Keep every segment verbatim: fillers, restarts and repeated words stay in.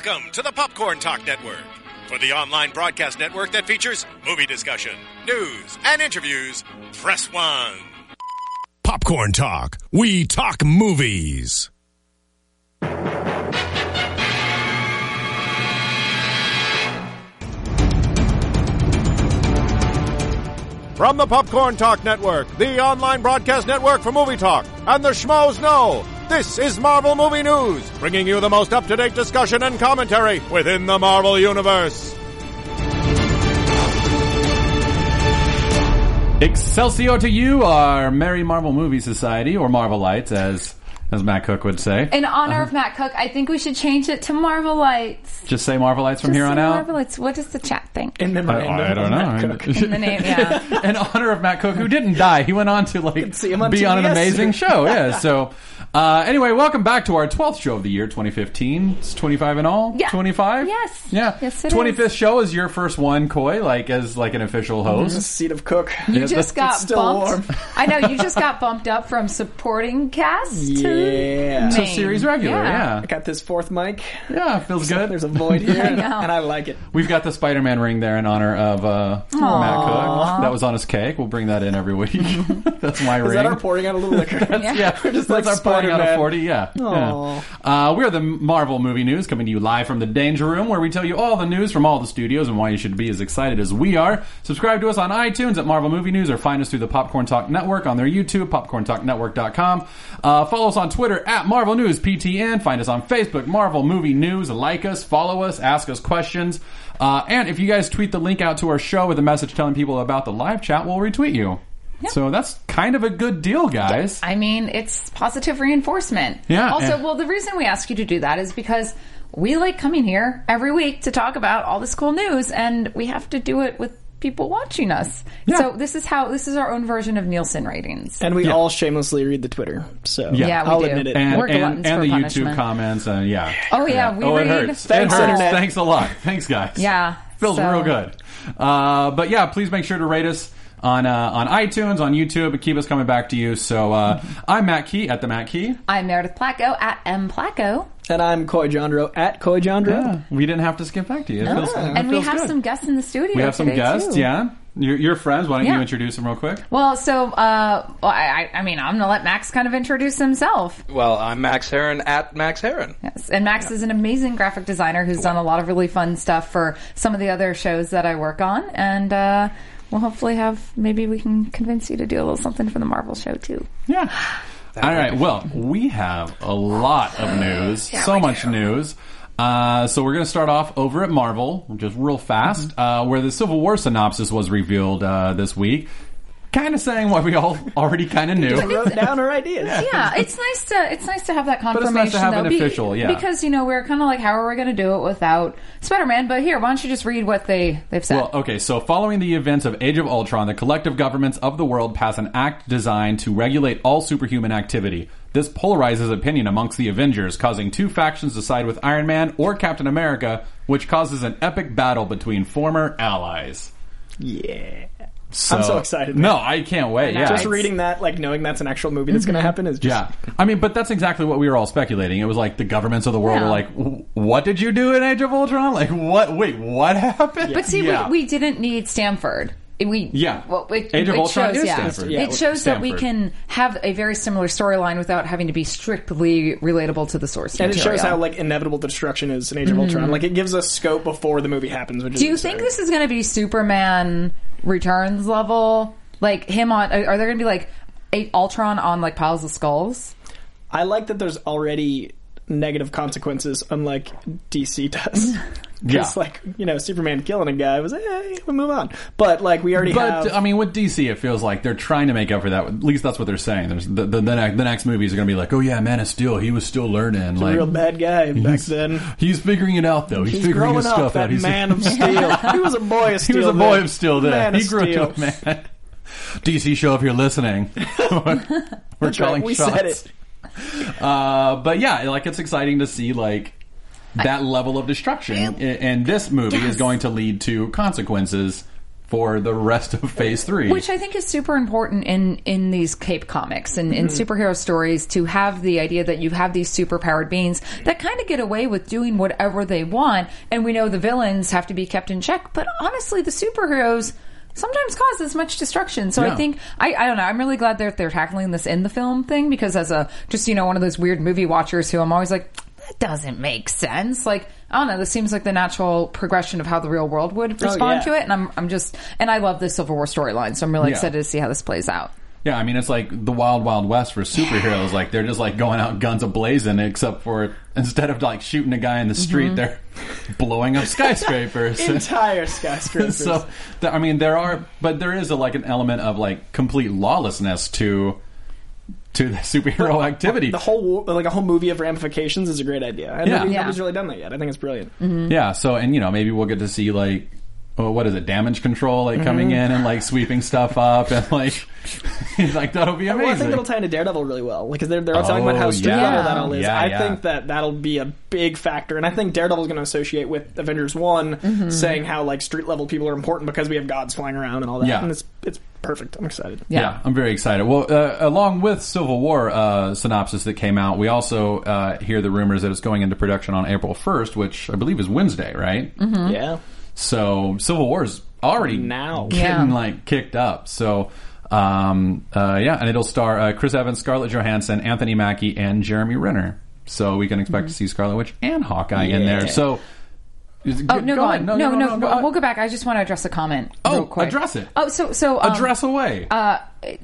Welcome to the Popcorn Talk Network, for the online broadcast network that features movie discussion, news, and interviews. Press one. Popcorn Talk. We talk movies. From the Popcorn Talk Network, the online broadcast network for movie talk, and the Schmoes Know, this is Marvel Movie News, bringing you the most up-to-date discussion and commentary within the Marvel Universe. Excelsior to you, our Merry Marvel Movie Society, or Marvelites, as as Matt Cook would say. In honor uh, of Matt Cook, I think we should change it to Marvelites. Just say Marvelites from Just here on out? Marvelites. What does the chat think? In memorandum I, I don't of know. Matt Cook. In the name, yeah. In honor of Matt Cook, who didn't die. He went on to like see him on be T V on an S. amazing show. Yeah. So uh, anyway, welcome back to our twelfth show of the year, twenty fifteen. It's twenty-five in all? Yeah. twenty-five? Yes. Yeah. Yes, it twenty-fifth is. show is your first one, Coy, like as like an official host. The seat of Cook. You Yeah, just got it's still bumped. warm. I know, you just got bumped up from supporting cast Yeah. to So main. series regular, yeah. I got this fourth mic. Yeah, feels good. There's a void here, I and, know. and I like it. We've got the Spider-Man ring there in honor of uh, Matt Cook. That was on his cake. We'll bring that in every week. That's my Is ring. that our pouring out a little liquor? Yeah. Yeah, We're just that's like our pouring out of Spider-Man. forty. Yeah, Aw. yeah. Uh, we're the Marvel Movie News, coming to you live from the Danger Room, where we tell you all the news from all the studios and why you should be as excited as we are. Subscribe to us on iTunes at Marvel Movie News, or find us through the Popcorn Talk Network on their YouTube, popcorn talk network dot com. Uh, follow us on Twitter at Marvel News P T N. Find us on Facebook, Marvel Movie News. Like us, follow us, ask us questions. Uh, and if you guys tweet the link out to our show with a message telling people about the live chat, we'll retweet you. Yep. So that's kind of a good deal, guys. I mean, it's positive reinforcement. Yeah, Also, and- well, the reason we ask you to do that is because we like coming here every week to talk about all this cool news, and we have to do it with people watching us. Yeah. So this is how this is our own version of Nielsen ratings. And we Yeah. all shamelessly read the Twitter, so Yeah. Yeah, we I'll do. admit it. And, We're and, gluttons and for the punishment. YouTube comments, uh, yeah. Oh, yeah, we oh, read- it hurts. Thanks, it hurts. Internet. Thanks a lot. Thanks, guys. Yeah, Feels so- real good. Uh, but yeah, please make sure to rate us on uh, on iTunes, on YouTube, and keep us coming back to you. So uh, I'm Matt Key at the Matt Key. I'm Meredith Placco at M Placco. And I'm Coy Jandro at Coy Jandro. Yeah, we didn't have to skip back to you. It feels, it And we feels have good. some guests in the studio We have some today, guests, too. yeah. Your, your friends, why don't Yeah. you introduce them real quick? Well, so, uh, well, I, I I mean, I'm going to let Max kind of introduce himself. Well, I'm Max Heron at Max Heron. Yes. And Max is an amazing graphic designer who's done a lot of really fun stuff for some of the other shows that I work on. And uh, we'll hopefully have, maybe we can convince you to do a little something for the Marvel show, too. Yeah. All right. Well, we have a lot of news. so much news. Uh, so we're going to start off over at Marvel, just real fast, Mm-hmm. uh, where the Civil War synopsis was revealed uh, this week. Kind of saying what we all already kind of knew. We wrote down our ideas. Yeah, it's nice to it's nice to have that it's confirmation. nice to have though, an official, yeah. Because you know we're kind of like, how are we going to do it without Spider-Man? But here, why don't you just read what they they've said? Well, okay, so following the events of Age of Ultron, the collective governments of the world pass an act designed to regulate all superhuman activity. This polarizes opinion amongst the Avengers, causing two factions to side with Iron Man or Captain America, which causes an epic battle between former allies. Yeah. I'm so excited. No, I can't wait. I know. Yeah. Just It's- reading that, like knowing that's an actual movie that's Mm-hmm. going to happen is just... Yeah, I mean, but that's exactly what we were all speculating. It was like the governments of the world Yeah. were like, "W- "What did you do in Age of Ultron? Like, what? Wait, what happened?" But see, yeah. we, we didn't need Stanford. We Yeah. well, it, Age of it Ultron shows, is yeah. Stanford. Yeah, it shows that we Stanford. can have a very similar storyline without having to be strictly relatable to the source And it material. shows how like inevitable the destruction is in Age of Ultron. Like it gives us scope before the movie happens. Which is Do you think this is going to be Superman Returns level? Like him on? Are are there going to be like a Ultron on like piles of skulls? I like that there's already negative consequences, unlike D C does. Because, Yeah. like, you know, Superman killing a guy was, hey, we'll move on. But, like, we already But have... I mean, with D C, it feels like they're trying to make up for that. At least that's what they're saying. There's the the, the, next, the next movies are going to be like, oh yeah, Man of Steel, he was still learning. a Like, real bad guy back he's, then. he's figuring it out though. He's, He's figuring growing his up, stuff that out. He's man of steel. He was a boy of he steel. was a boy then. of steel then. Man He of grew steel. up to a man. D C show, if you're listening, we're That's calling right, we shots. said it. Uh, but yeah, like it's exciting to see like that level of destruction, and this movie is going to lead to consequences for the rest of Phase Three, which I think is super important in in these cape comics and in superhero stories, to have the idea that you have these superpowered beings that kind of get away with doing whatever they want, and we know the villains have to be kept in check, but honestly, the superheroes sometimes cause as much destruction. So Yeah. I think I, I don't know. I'm really glad that they're tackling this in the film thing, because as a just you know one of those weird movie watchers who I'm always like, that doesn't make sense. Like, I don't know, this seems like the natural progression of how the real world would respond yeah. to it, and I'm I'm just and I love the Civil War storyline, so I'm really Yeah. excited to see how this plays out. yeah, I mean, it's like the wild, wild west for superheroes. Like, they're just like going out guns a-blazing, except for instead of like shooting a guy in the street, Mm-hmm. they're blowing up skyscrapers. Entire skyscrapers. So, th- I mean, there are, but there is a, like an element of like complete lawlessness to to the superhero activity. the whole war- like a whole movie of ramifications is a great idea. I don't Yeah. think Yeah. nobody's really done that yet. I think it's brilliant. Yeah, so, and you know, maybe we'll get to see like, oh, what is it, damage control, like coming in and like sweeping stuff up, and like, like that'll be Well, I think amazing. it'll tie into Daredevil really well, because they're, they're talking about how Oh, street yeah. level that all is. Yeah, I yeah. think that that'll be a big factor, and I think Daredevil's going to associate with Avengers One, Mm-hmm. saying how like street level people are important because we have gods flying around and all that. Yeah. And it's it's perfect. I'm excited. Yeah. Yeah. I'm very excited. Well, uh, along with Civil War uh, synopsis that came out, we also uh, hear the rumors that it's going into production on April first, which I believe is Wednesday, right? Mm-hmm. Yeah. So Civil War is already Now. getting Yeah. like kicked up. So um, uh, yeah, and it'll star uh, Chris Evans, Scarlett Johansson, Anthony Mackie, and Jeremy Renner. So we can expect to see Scarlet Witch and Hawkeye in there. Yeah. So. Oh no, go on. No, no, no, go on. we'll go back. I just want to address a comment. Oh, real quick. address it. Oh, so so um, Address away. Uh,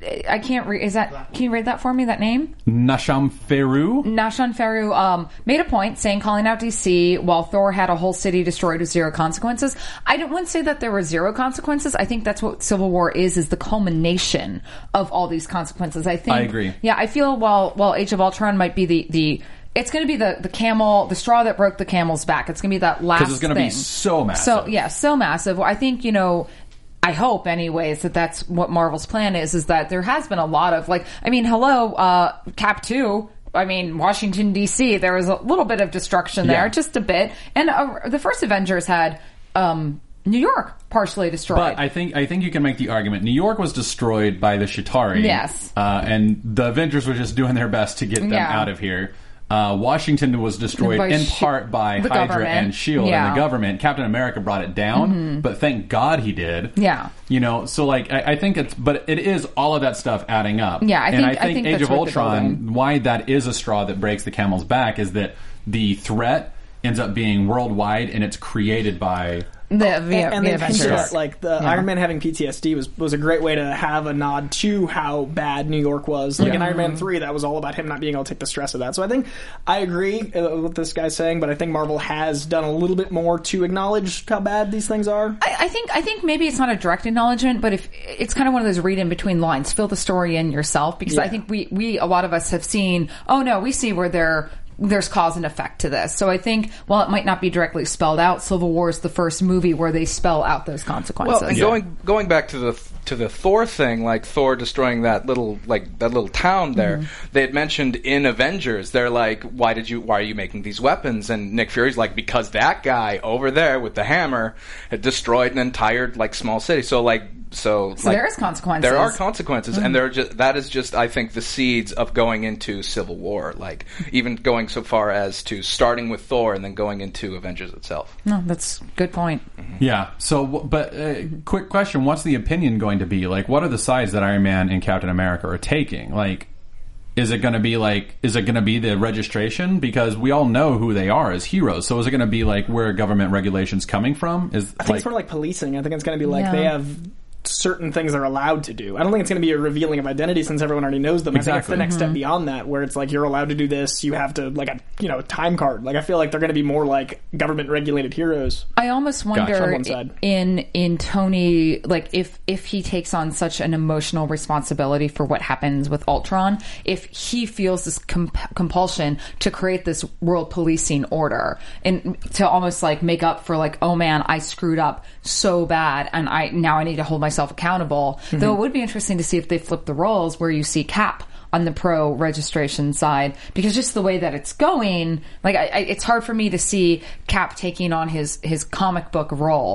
I can't read. Is that? Can you read that for me? That name? Nasham Feru. Nashan Faru um, made a point saying, calling out D C while Thor had a whole city destroyed with zero consequences. I don't want to say that there were zero consequences. I think that's what Civil War is, is the culmination of all these consequences. I think. I agree. Yeah, I feel while while Age of Ultron might be the the. It's going to be the, the camel, the straw that broke the camel's back. It's going to be that last thing. Because it's going to be so massive. So, yeah, so massive. I think, you know, I hope anyways that that's what Marvel's plan is, is that there has been a lot of, like, I mean, hello, uh, Cap two, I mean, Washington, D C, there was a little bit of destruction there, Yeah. just a bit. And uh, the first Avengers had um, New York partially destroyed. But I think I think you can make the argument New York was destroyed by the Chitauri. Yes. Uh, and the Avengers were just doing their best to get them Yeah. out of here. Uh, Washington was destroyed By in Shi- part by the Hydra government. and S H I E L D Yeah. and the government. Captain America brought it down, but thank God he did. Yeah. You know, so like I, I think it's, but it is all of that stuff adding up. Yeah, I and think- I I think think Age that's of what they're Ultron, building. why that is a straw that breaks the camel's back is that the threat ends up being worldwide and it's created by. the, the, and, and the they Avengers. hinted at, like the Yeah. Iron Man having P T S D was was a great way to have a nod to how bad New York was. Like in Yeah. Iron Man three, that was all about him not being able to take the stress of that. So I think I agree uh, with this guy's saying, but I think Marvel has done a little bit more to acknowledge how bad these things are. I, I think I think maybe it's not a direct acknowledgement, but if it's kind of one of those read in between lines, fill the story in yourself, because Yeah. I think we we a lot of us have seen. Oh no, we see where there there's cause and effect to this. So I think while it might not be directly spelled out, Civil War is the first movie where they spell out those consequences. Well, and going going back to the to the Thor thing, like Thor destroying that little like that little town there, they had mentioned in Avengers, they're like, why did you why are you making these weapons? And Nick Fury's like, because that guy over there with the hammer had destroyed an entire like small city. So like so, So like, there is consequences. There are consequences, and they're just that is just I think the seeds of going into Civil War, like even going so far as to starting with Thor and then going into Avengers itself. No, that's a good point. Yeah. So, w- but uh, quick question: what's the opinion going to be? Like, what are the sides that Iron Man and Captain America are taking? Like, is it going to be like, is it going to be the registration? Because we all know who they are as heroes. So, is it going to be like where government regulations coming from? Is I think like, it's more like policing. I think it's going to be like Yeah. they have certain things they're allowed to do. I don't think it's going to be a revealing of identity since everyone already knows them. I think it's Exactly. the next step beyond that, where it's like you're allowed to do this. You have to like a you know time card. Like I feel like they're going to be more like government regulated heroes. I almost on wonder one side. in in Tony, like if if he takes on such an emotional responsibility for what happens with Ultron, if he feels this comp- compulsion to create this world policing order and to almost like make up for like, oh man, I screwed up so bad and I now I need to hold myself accountable. Mm-hmm. Though it would be interesting to see if they flip the roles where you see Cap on the pro registration side, because just the way that it's going, like I, I, it's hard for me to see Cap taking on his his comic book role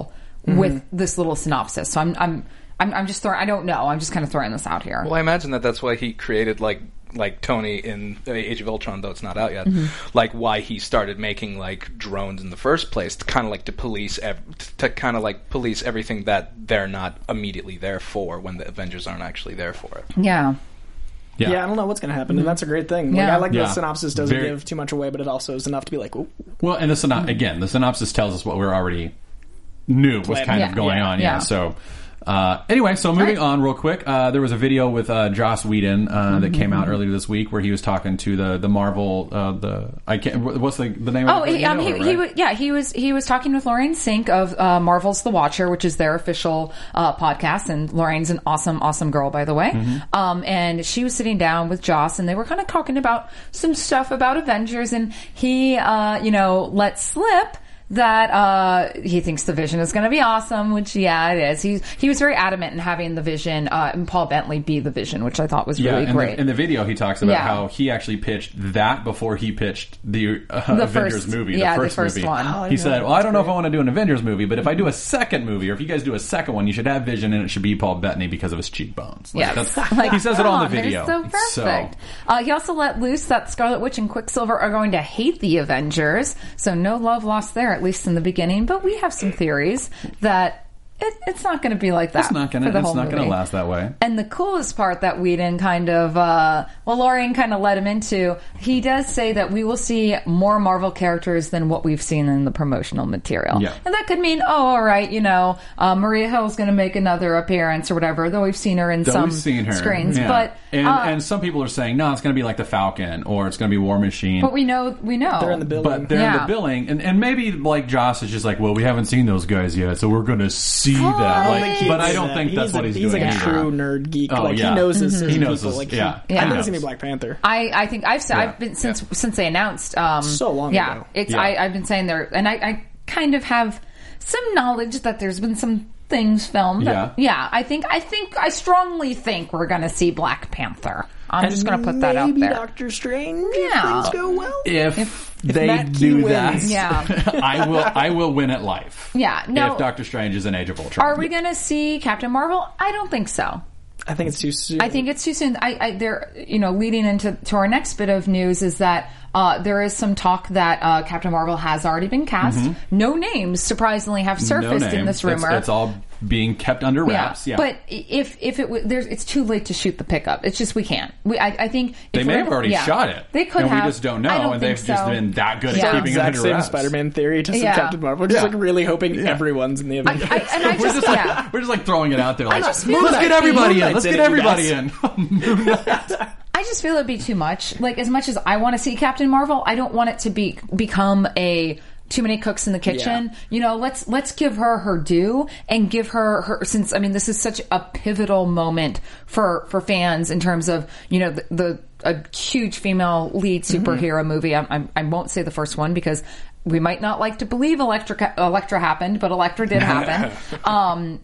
mm-hmm. with this little synopsis. So I'm, I'm, I'm, I'm just throwing. I don't know. I'm just kind of throwing this out here. Well, I imagine that that's why he created like. like Tony in Age of Ultron, though it's not out yet, mm-hmm. like why he started making like drones in the first place, to kind of like to police, ev- to kind of like police everything that they're not immediately there for when the Avengers aren't actually there for it. Yeah. Yeah. yeah, I don't know what's going to happen, and that's a great thing. Like, Yeah. I like Yeah. the synopsis doesn't Very- give too much away, but it also is enough to be like, ooh. Well, and the syno- again, the synopsis tells us what we're already knew was kind Yeah. of going Yeah. on. Yeah. Yeah. So, uh, anyway, so moving Right. on real quick, uh, there was a video with uh, Joss Whedon uh, Mm-hmm. that came out earlier this week where he was talking to the the Marvel uh, the I can't what's the the name Oh, of it? he, You um, know he, it, he, right? wa- yeah, he was he was talking with Lorraine Sink of uh, Marvel's The Watcher, which is their official uh, podcast, and Lorraine's an awesome, awesome girl, by the way. Mm-hmm. Um, and she was sitting down with Joss, and they were kind of talking about some stuff about Avengers, and he, uh, you know, let slip that uh, he thinks the Vision is going to be awesome, which, yeah, it is. He, he was very adamant in having the Vision, uh, and Paul Bentley be the Vision, which I thought was Yeah, really in great. the, in the video he talks about Yeah. how he actually pitched that before he pitched the, uh, The Avengers first- movie, yeah, the the first, first movie. one. Oh, I he didn't said, know "Well, I that. don't know if That's I want to do an Avengers movie, but if I do a second movie, or if you guys do a second one, you should have Vision, and it should be Paul Bettany because of his cheekbones." Like, Yes. that's, Like, he says it all in the come video. They're so perfect. Uh, he also let loose that Scarlet Witch and Quicksilver are going to hate the Avengers, so no love lost there, at least in the beginning. But we have some theories that it, it's not going to be like that. It's not going for to. the It's whole not going to movie. last that way. And the coolest part that Whedon kind of, uh, well, Lorraine kind of led him into, he does say that we will see more Marvel characters than what we've seen in the promotional material. Yeah. And that could mean, oh, all right, you know, uh, Maria Hill's going to make another appearance or whatever, though we've seen her in Though some we've seen her. screens. Yeah. But and, uh, and some people are saying, no, it's going to be like the Falcon, or it's going to be War Machine. but we know, we know. They're in the building. But they're in Yeah. the billing, and, and maybe like Joss is just like, well, we haven't seen those guys yet, so we're going to see that. I don't Like, think he'd but I say don't that. think that's he's what a, he's, he's doing like a either. true nerd geek. Oh, like yeah. he knows his, Mm-hmm. his He knows people. his- like, yeah. He, Yeah. I He think knows. it's gonna be Black Panther. I, I think I've said Yeah. I've been since since they announced um, So long yeah ago. it's Yeah. I, I've been saying there and I, I kind of have some knowledge that there's been some things filmed that- Yeah. yeah I think I think I strongly think we're gonna see Black Panther. I'm just gonna put that out Maybe there. Doctor Strange. Yeah. If things go well. If, they Matt Key do wins. that, Yeah. I will. I will win at life. Yeah, no. If Doctor Strange is in Age of Ultron, Are we gonna see Captain Marvel? I don't think so. I think it's too soon. I think it's too soon. I, I there, you know, leading into to our next bit of news is that uh, there is some talk that uh, Captain Marvel has already been cast. No names, surprisingly, have surfaced no name. in this It's- rumor. It's, all being kept under wraps. Yeah, But if if it w- there's, it's too late to shoot the pickup. It's just we can't. We I, I think if they may we're have gonna- already yeah. shot it. They could and have. we just don't know, I don't and think they've just so. been that good Yeah. at keeping it exact under same wraps. Spider-Man theory to some Yeah. Captain Marvel. Just Yeah. like really hoping Yeah. everyone's in the Avengers. I, and I We're just, just like yeah. we're just like throwing it out there. Like, just feel let's like get everybody Moon in. Let's Knight's get in it, you everybody guys. in. Moon Knight. I just feel it'd be too much. Like, as much as I want to see Captain Marvel, I don't want it to be become a too many cooks in the kitchen. Yeah. You know, let's let's give her her due and give her her. Since I mean, this is such a pivotal moment for for fans in terms of you know the, the a huge female lead superhero mm-hmm. movie. I, I, I won't say the first one because we might not like to believe Electra Electra happened, but Electra did happen. um,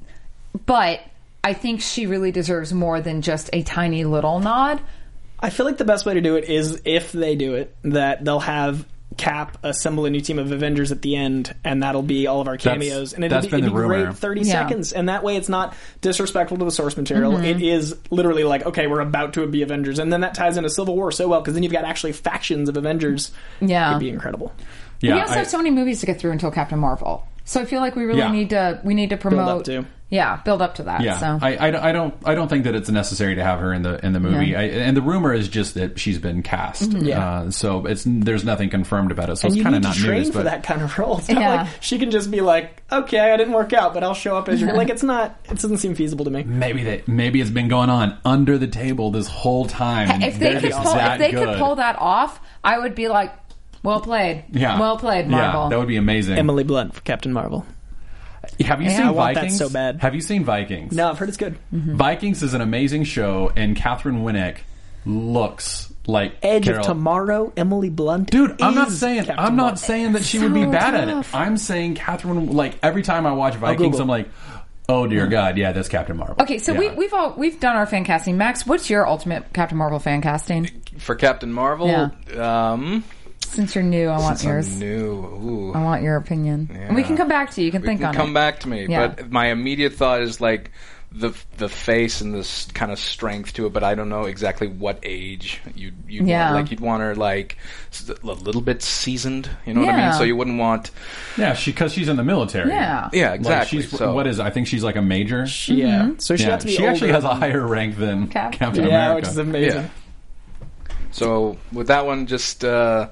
but I think she really deserves more than just a tiny little nod. I feel like the best way to do it is if they do it, that they'll have Cap assemble a new team of Avengers at the end, and that'll be all of our cameos. That's- and it'll that's be, been it'd the be rumor. great thirty Yeah. seconds. And that way it's not disrespectful to the source material. Mm-hmm. It is literally like, okay, we're about to be Avengers. And then that ties into Civil War so well, because then you've got actually factions of Avengers. Yeah. It'd be incredible. Yeah, we also I- have so many movies to get through until Captain Marvel, so I feel like we really Yeah. need to we need to promote. up to. Yeah, build up to that. Yeah, so. I, I, I don't I don't think that it's necessary to have her in the in the movie. No. I, and the rumor is just that she's been cast. Yeah. Uh, so it's there's nothing confirmed about it. So And it's you kind of need not to train news. for But that kind of role. It's not Yeah. like she can just be like, okay, I didn't work out, but I'll show up as your... Like, it's not... It doesn't seem feasible to me. maybe they maybe it's been going on under the table this whole time. and if they they're could just pull, that if they good. could pull that off, I would be like, well played. yeah, well played, Marvel. Yeah, that would be amazing. Emily Blunt for Captain Marvel. Have you Yeah. seen I want that Vikings? so bad. Have you seen Vikings? No, I've heard it's good. Vikings is an amazing show, and Catherine Winnick looks like Edge Carol. of Tomorrow, Emily Blunt. Dude, I'm not is saying Captain I'm not Marvel. saying that she so would be bad tough. at it. I'm saying Catherine. Like every time I watch Vikings, Google. I'm like, oh dear God, yeah, that's Captain Marvel. Okay, so Yeah. we, we've all we've done our fan casting. Max, what's your ultimate Captain Marvel fan casting? For Captain Marvel, Yeah. um, Since you're new, I want Since I'm yours. new. Ooh. I want your opinion. Yeah. And we can come back to you. You can We think can on come it. back to me, Yeah. but my immediate thought is like the the face and this kind of strength to it. But I don't know exactly what age you you Yeah. want. Like you'd want her like s- a little bit seasoned. You know what I Yeah. mean? So you wouldn't want. Yeah, she because she's in the military. Yeah. Yeah, Like, exactly. she's, so what is? I think she's like a major. Yeah. So she yeah, has to be she actually has older. a higher rank than Cap. Captain Yeah, America. which is amazing. Yeah. So with that one, just uh,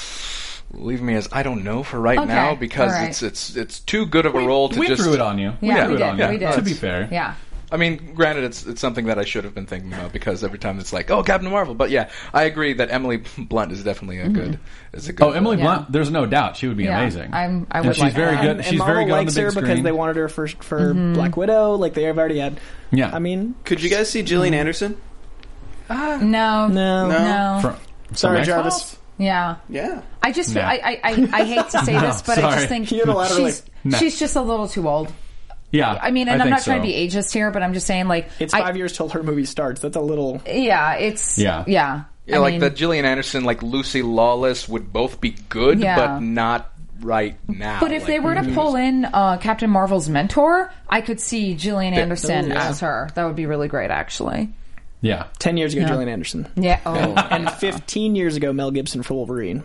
leave me as I don't know for right Okay. now because All right. it's it's it's too good of a role to we just. threw it on you. Yeah, threw we it did. on you. We did. To be fair. Yeah. I mean, granted, it's it's something that I should have been thinking about because every time it's like, oh, Captain Marvel. But yeah, I agree that Emily Blunt is definitely a good. Is a good. Oh, Emily Yeah. Blunt. There's no doubt she would be Yeah. amazing. I'm- I and would she's like very her. good. And, and she's Marvel very good on the likes big her screen. because they wanted her for for Mm-hmm. Black Widow. Like they have already had. yeah. I mean, Could you guys see Gillian Anderson? No. no, No. No. From- Sorry, from Jarvis. X-Files? Yeah. Yeah. I just, Nah. I, I, I, I hate to say No, this, but I sorry. just think Unilaterally. she's, Nah. she's just a little too old. Yeah. I mean, and I'm think not trying to so. be ageist here, but I'm just saying, like, It's I- five years till her movie starts. That's a little. Yeah, it's Yeah. yeah. Yeah, I like mean, the Gillian Anderson, like Lucy Lawless would both be good, Yeah. but not right now. But if Like, they were to pull in uh, Captain Marvel's mentor, I could see Gillian Anderson yeah. as her. That would be really great, actually. Yeah. Ten years ago, Yeah. Gillian Anderson. Yeah. Oh. And fifteen years ago, Mel Gibson for Wolverine.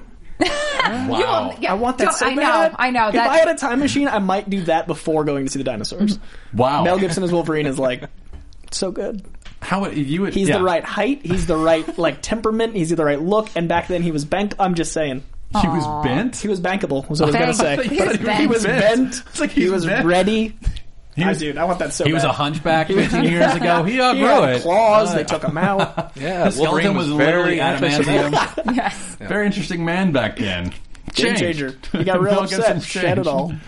Wow. Yeah, I want that don't- so I know. bad. I know. If That, I had a time machine, I might do that before going to see the dinosaurs. Wow. Mel Gibson as Wolverine is like so good. How would you would? He's yeah. the right height. He's the right like temperament. He's the right look. And back then he was bent. I'm just saying, He was bent. he was bankable. Was what I was Bank- gonna say. he was He bent. was bent. It's like He he's was bent. ready. He I was, dude, I want that so he was bad. a hunchback fifteen years ago. He He outgrew had it. claws. Uh, They took him out. yeah, His Wolverine skeleton was, was literally very adamantium. yes. Very interesting man back then. Game Changed. changer. He got real Mel upset. Gibson Shed it changed. all.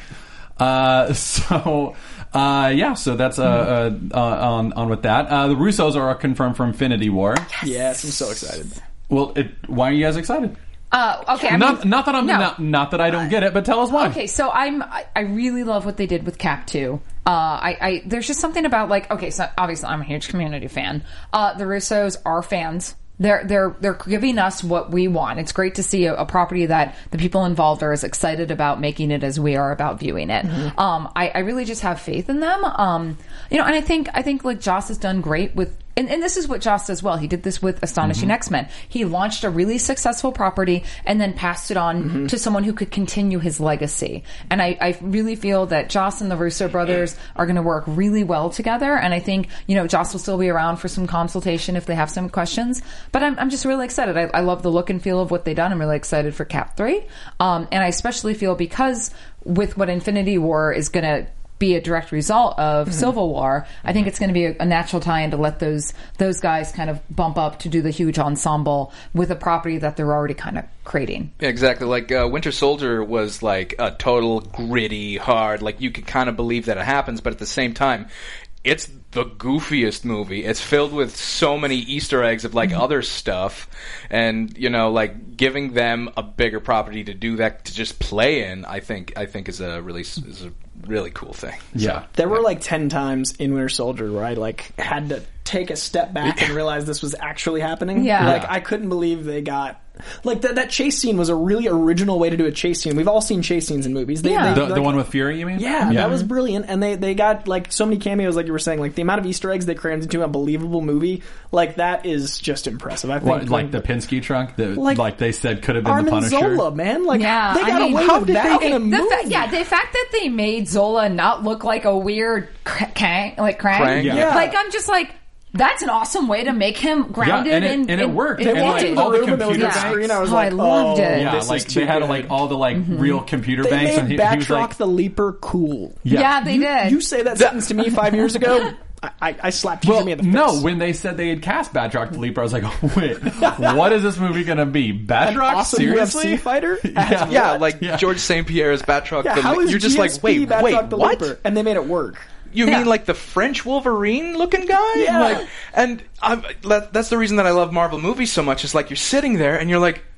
Uh, so, uh, yeah, so that's uh, uh, uh, on on with that. Uh, the Russos are confirmed for Infinity War. Yes, I'm so excited. Well, it, why are you guys excited? Uh, okay. I not mean, not that I'm no. not, not that I don't get it, but tell us why. Okay, so I'm I, I really love what they did with Cap two. Uh, I, I there's just something about like okay, so obviously I'm a huge Community fan. Uh, the Russos are fans. They're they're they're giving us what we want. It's great to see a, a property that the people involved are as excited about making it as we are about viewing it. Mm-hmm. Um, I, I really just have faith in them. Um, you know, and I think I think like Joss has done great with. And, and this is what Joss does well. He did this with Astonishing Mm-hmm. X-Men. He launched a really successful property and then passed it on Mm-hmm. to someone who could continue his legacy. And I, I really feel that Joss and the Russo brothers are going to work really well together. And I think, you know, Joss will still be around for some consultation if they have some questions. But I'm, I'm just really excited. I, I love the look and feel of what they've done. I'm really excited for Cap three. Um, and I especially feel because with what Infinity War is going to be a direct result of Mm-hmm. Civil War, I think it's going to be a, a natural tie-in to let those those guys kind of bump up to do the huge ensemble with a property that they're already kind of creating. Yeah, exactly. Like uh, Winter Soldier was like a total gritty, hard. Like you could kind of believe that it happens, but at the same time, it's the goofiest movie. It's filled with so many Easter eggs of like other stuff, and you know, like giving them a bigger property to do that to just play in. I think I think is a really is a really cool thing. Yeah. There were like ten times in Winter Soldier where I like had to take a step back and realize this was actually happening. Yeah. Like Yeah. I couldn't believe they got like that that chase scene was a really original way to do a chase scene. We've all seen chase scenes in movies. They, Yeah. they, The, the like- one with Fury, you mean? Yeah, that was brilliant, and they they got like so many cameos, like you were saying, like the amount of Easter eggs they crammed into a believable movie, like that is just impressive. I think What, like the Pinsky trunk that, Like- like, they said could have been the Armin Punisher. Zola, man, like Yeah, they got I mean, away how with did that they- in a The movie. fa- yeah, the fact that they made Zola not look like a weird cr- Krang, like Krang, Krang, yeah. like I'm just like. That's an awesome way to make him grounded and it- and, and it worked. in- And, in like, it. all the room and there was computer a banks. screen, I was Oh, like, I loved oh, it. Yeah, this like is they too had good. like all the like real computer They banks, made and he, Batroc he was like, the Leaper cool. Yeah, they you, did. You say that sentence to me five years ago, I, I, I slapped you well, me in the face. no. When they said they had cast Batroc the Leaper, I was like, wait, what is this movie gonna be? Batroc? An awesome Seriously? U F C fighter? Yeah. Yeah, like Yeah. George Saint Pierre as Batroc. Yeah, the, how is you're just G like, S P wait, Batroc wait, the what? Leaper? And they made it work. You Yeah. mean like the French Wolverine looking guy? Yeah. Like, and I'm, that, that's the reason that I love Marvel movies so much. Is like you're sitting there and you're like,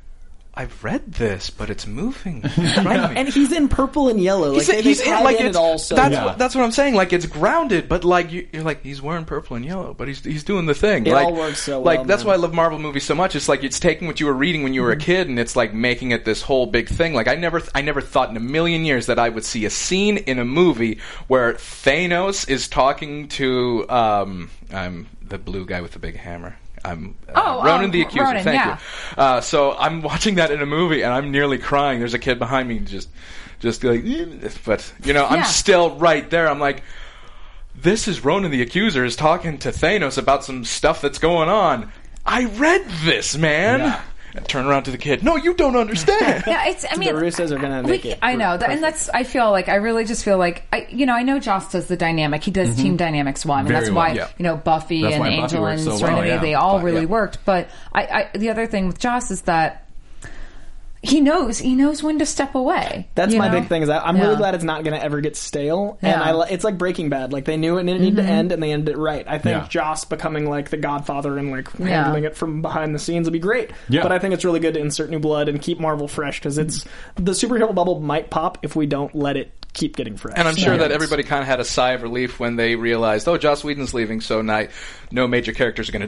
I've read this, but it's moving. in front of me. And he's in purple and yellow. Like, He's, they, he's they in, tied like in it's it all so that's Yeah. what that's what I'm saying. Like it's grounded, but like you, you're like he's wearing purple and yellow, but he's he's doing the thing. It like, all works so Like well, that's man. why I love Marvel movies so much. It's like it's taking what you were reading when you were a kid, and it's like making it this whole big thing. Like I never I never thought in a million years that I would see a scene in a movie where Thanos is talking to um I'm the blue guy with the big hammer. I'm uh, Oh, Ronan um, the Accuser. Ronan, Thank yeah. you. Uh, so I'm watching that in a movie, and I'm nearly crying. There's a kid behind me, just, just like, but you know, I'm Yeah. still right there. I'm like, this is Ronan the Accuser is talking to Thanos about some stuff that's going on. I read this, man. Yeah. And turn around to the kid. No, you don't understand. Yeah, it's. I mean, the Russos are gonna we- make it I know, that, and that's. I feel like I really just feel like I. You know, I know Joss does the dynamic. He does team dynamics well. I mean, Very that's well, why yeah. you know Buffy That's and why Buffy Angel works and so well, Serenity. yeah. They all But, really yeah. worked. But I, I, the other thing with Joss is that he knows. He knows when to step away. That's you my know? big thing. Is that I'm Yeah. really glad it's not going to ever get stale. And Yeah. I, li- it's like Breaking Bad. Like they knew it needed to end, and they ended it right. I think Yeah. Joss becoming like the Godfather and like Yeah. handling it from behind the scenes will be great. Yeah. But I think it's really good to insert new blood and keep Marvel fresh because it's the superhero bubble might pop if we don't let it keep getting fresh. And I'm sure Yeah. that everybody kind of had a sigh of relief when they realized, oh, Joss Whedon's leaving, so now no major characters are going to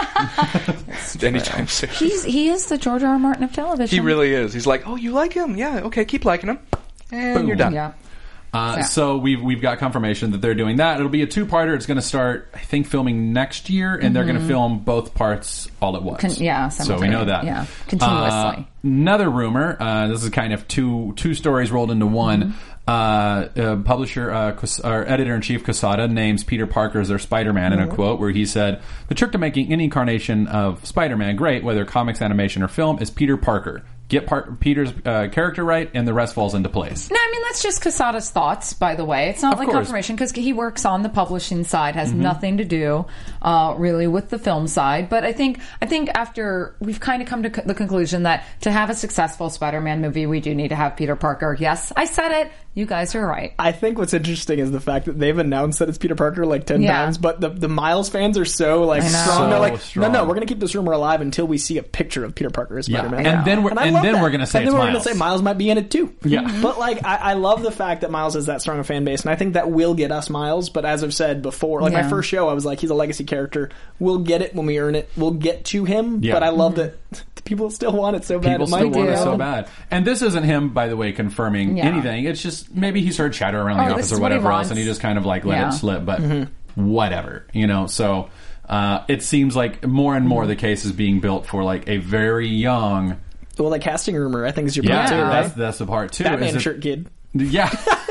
die anytime soon. He's he is the George R. R. Martin of television. He really is. He's like, oh, you like him? Yeah, okay, keep liking him. And you're done. Yeah. Uh, Yeah. So we've we've got confirmation that they're doing that. It'll be a two-parter. It's going to start, I think, filming next year, and they're going to film both parts all at once. Con- yeah, so we know that. yeah, continuously. Uh, another rumor. Uh, this is kind of two two stories rolled into one. Mm-hmm. Uh, uh, publisher, uh, Cos- or editor-in-chief Quesada names Peter Parker as their Spider-Man in a Mm-hmm. quote where he said, "The trick to making any incarnation of Spider-Man great, whether comics, animation, or film, is Peter Parker. Get Par- Peter's uh, character right, and the rest falls into place." No, I mean that's just Quesada's thoughts. By the way, it's not Of like course. confirmation because he works on the publishing side, has Mm-hmm. nothing to do uh, really with the film side. But I think I think after we've kind of come to co- the conclusion that to have a successful Spider-Man movie, we do need to have Peter Parker. Yes, I said it. You guys are right. I think what's interesting is the fact that they've announced that it's Peter Parker like ten Yeah. times, but the the Miles fans are so like I know. strong. They're So like, strong. no, no, we're going to keep this rumor alive until we see a picture of Peter Parker as Yeah. Spider-Man. And then we're- I and love then that. we're gonna say and then it's we're gonna Miles. say Miles might be in it too. Yeah. But like, I, I love the fact that Miles has that strong a fan base, and I think that will get us Miles. But as I've said before, like Yeah. my first show, I was like, he's a legacy character. We'll get it when we earn it. We'll get to him. Yeah. But I love that people still want it so bad. People It still might want it do. so bad. And this isn't him, by the way, confirming Yeah. anything. It's just maybe he heard chatter around the Oh, this office is or what he whatever else, wants. and he just kind of like let Yeah. it slip. But Mm-hmm. whatever, you know. So uh, it seems like more and more the case is being built for like a very young. Well, that casting rumor, I think, is your Yeah, part too, that's right? that's the part too. Batman is it- shirt kid. Yeah.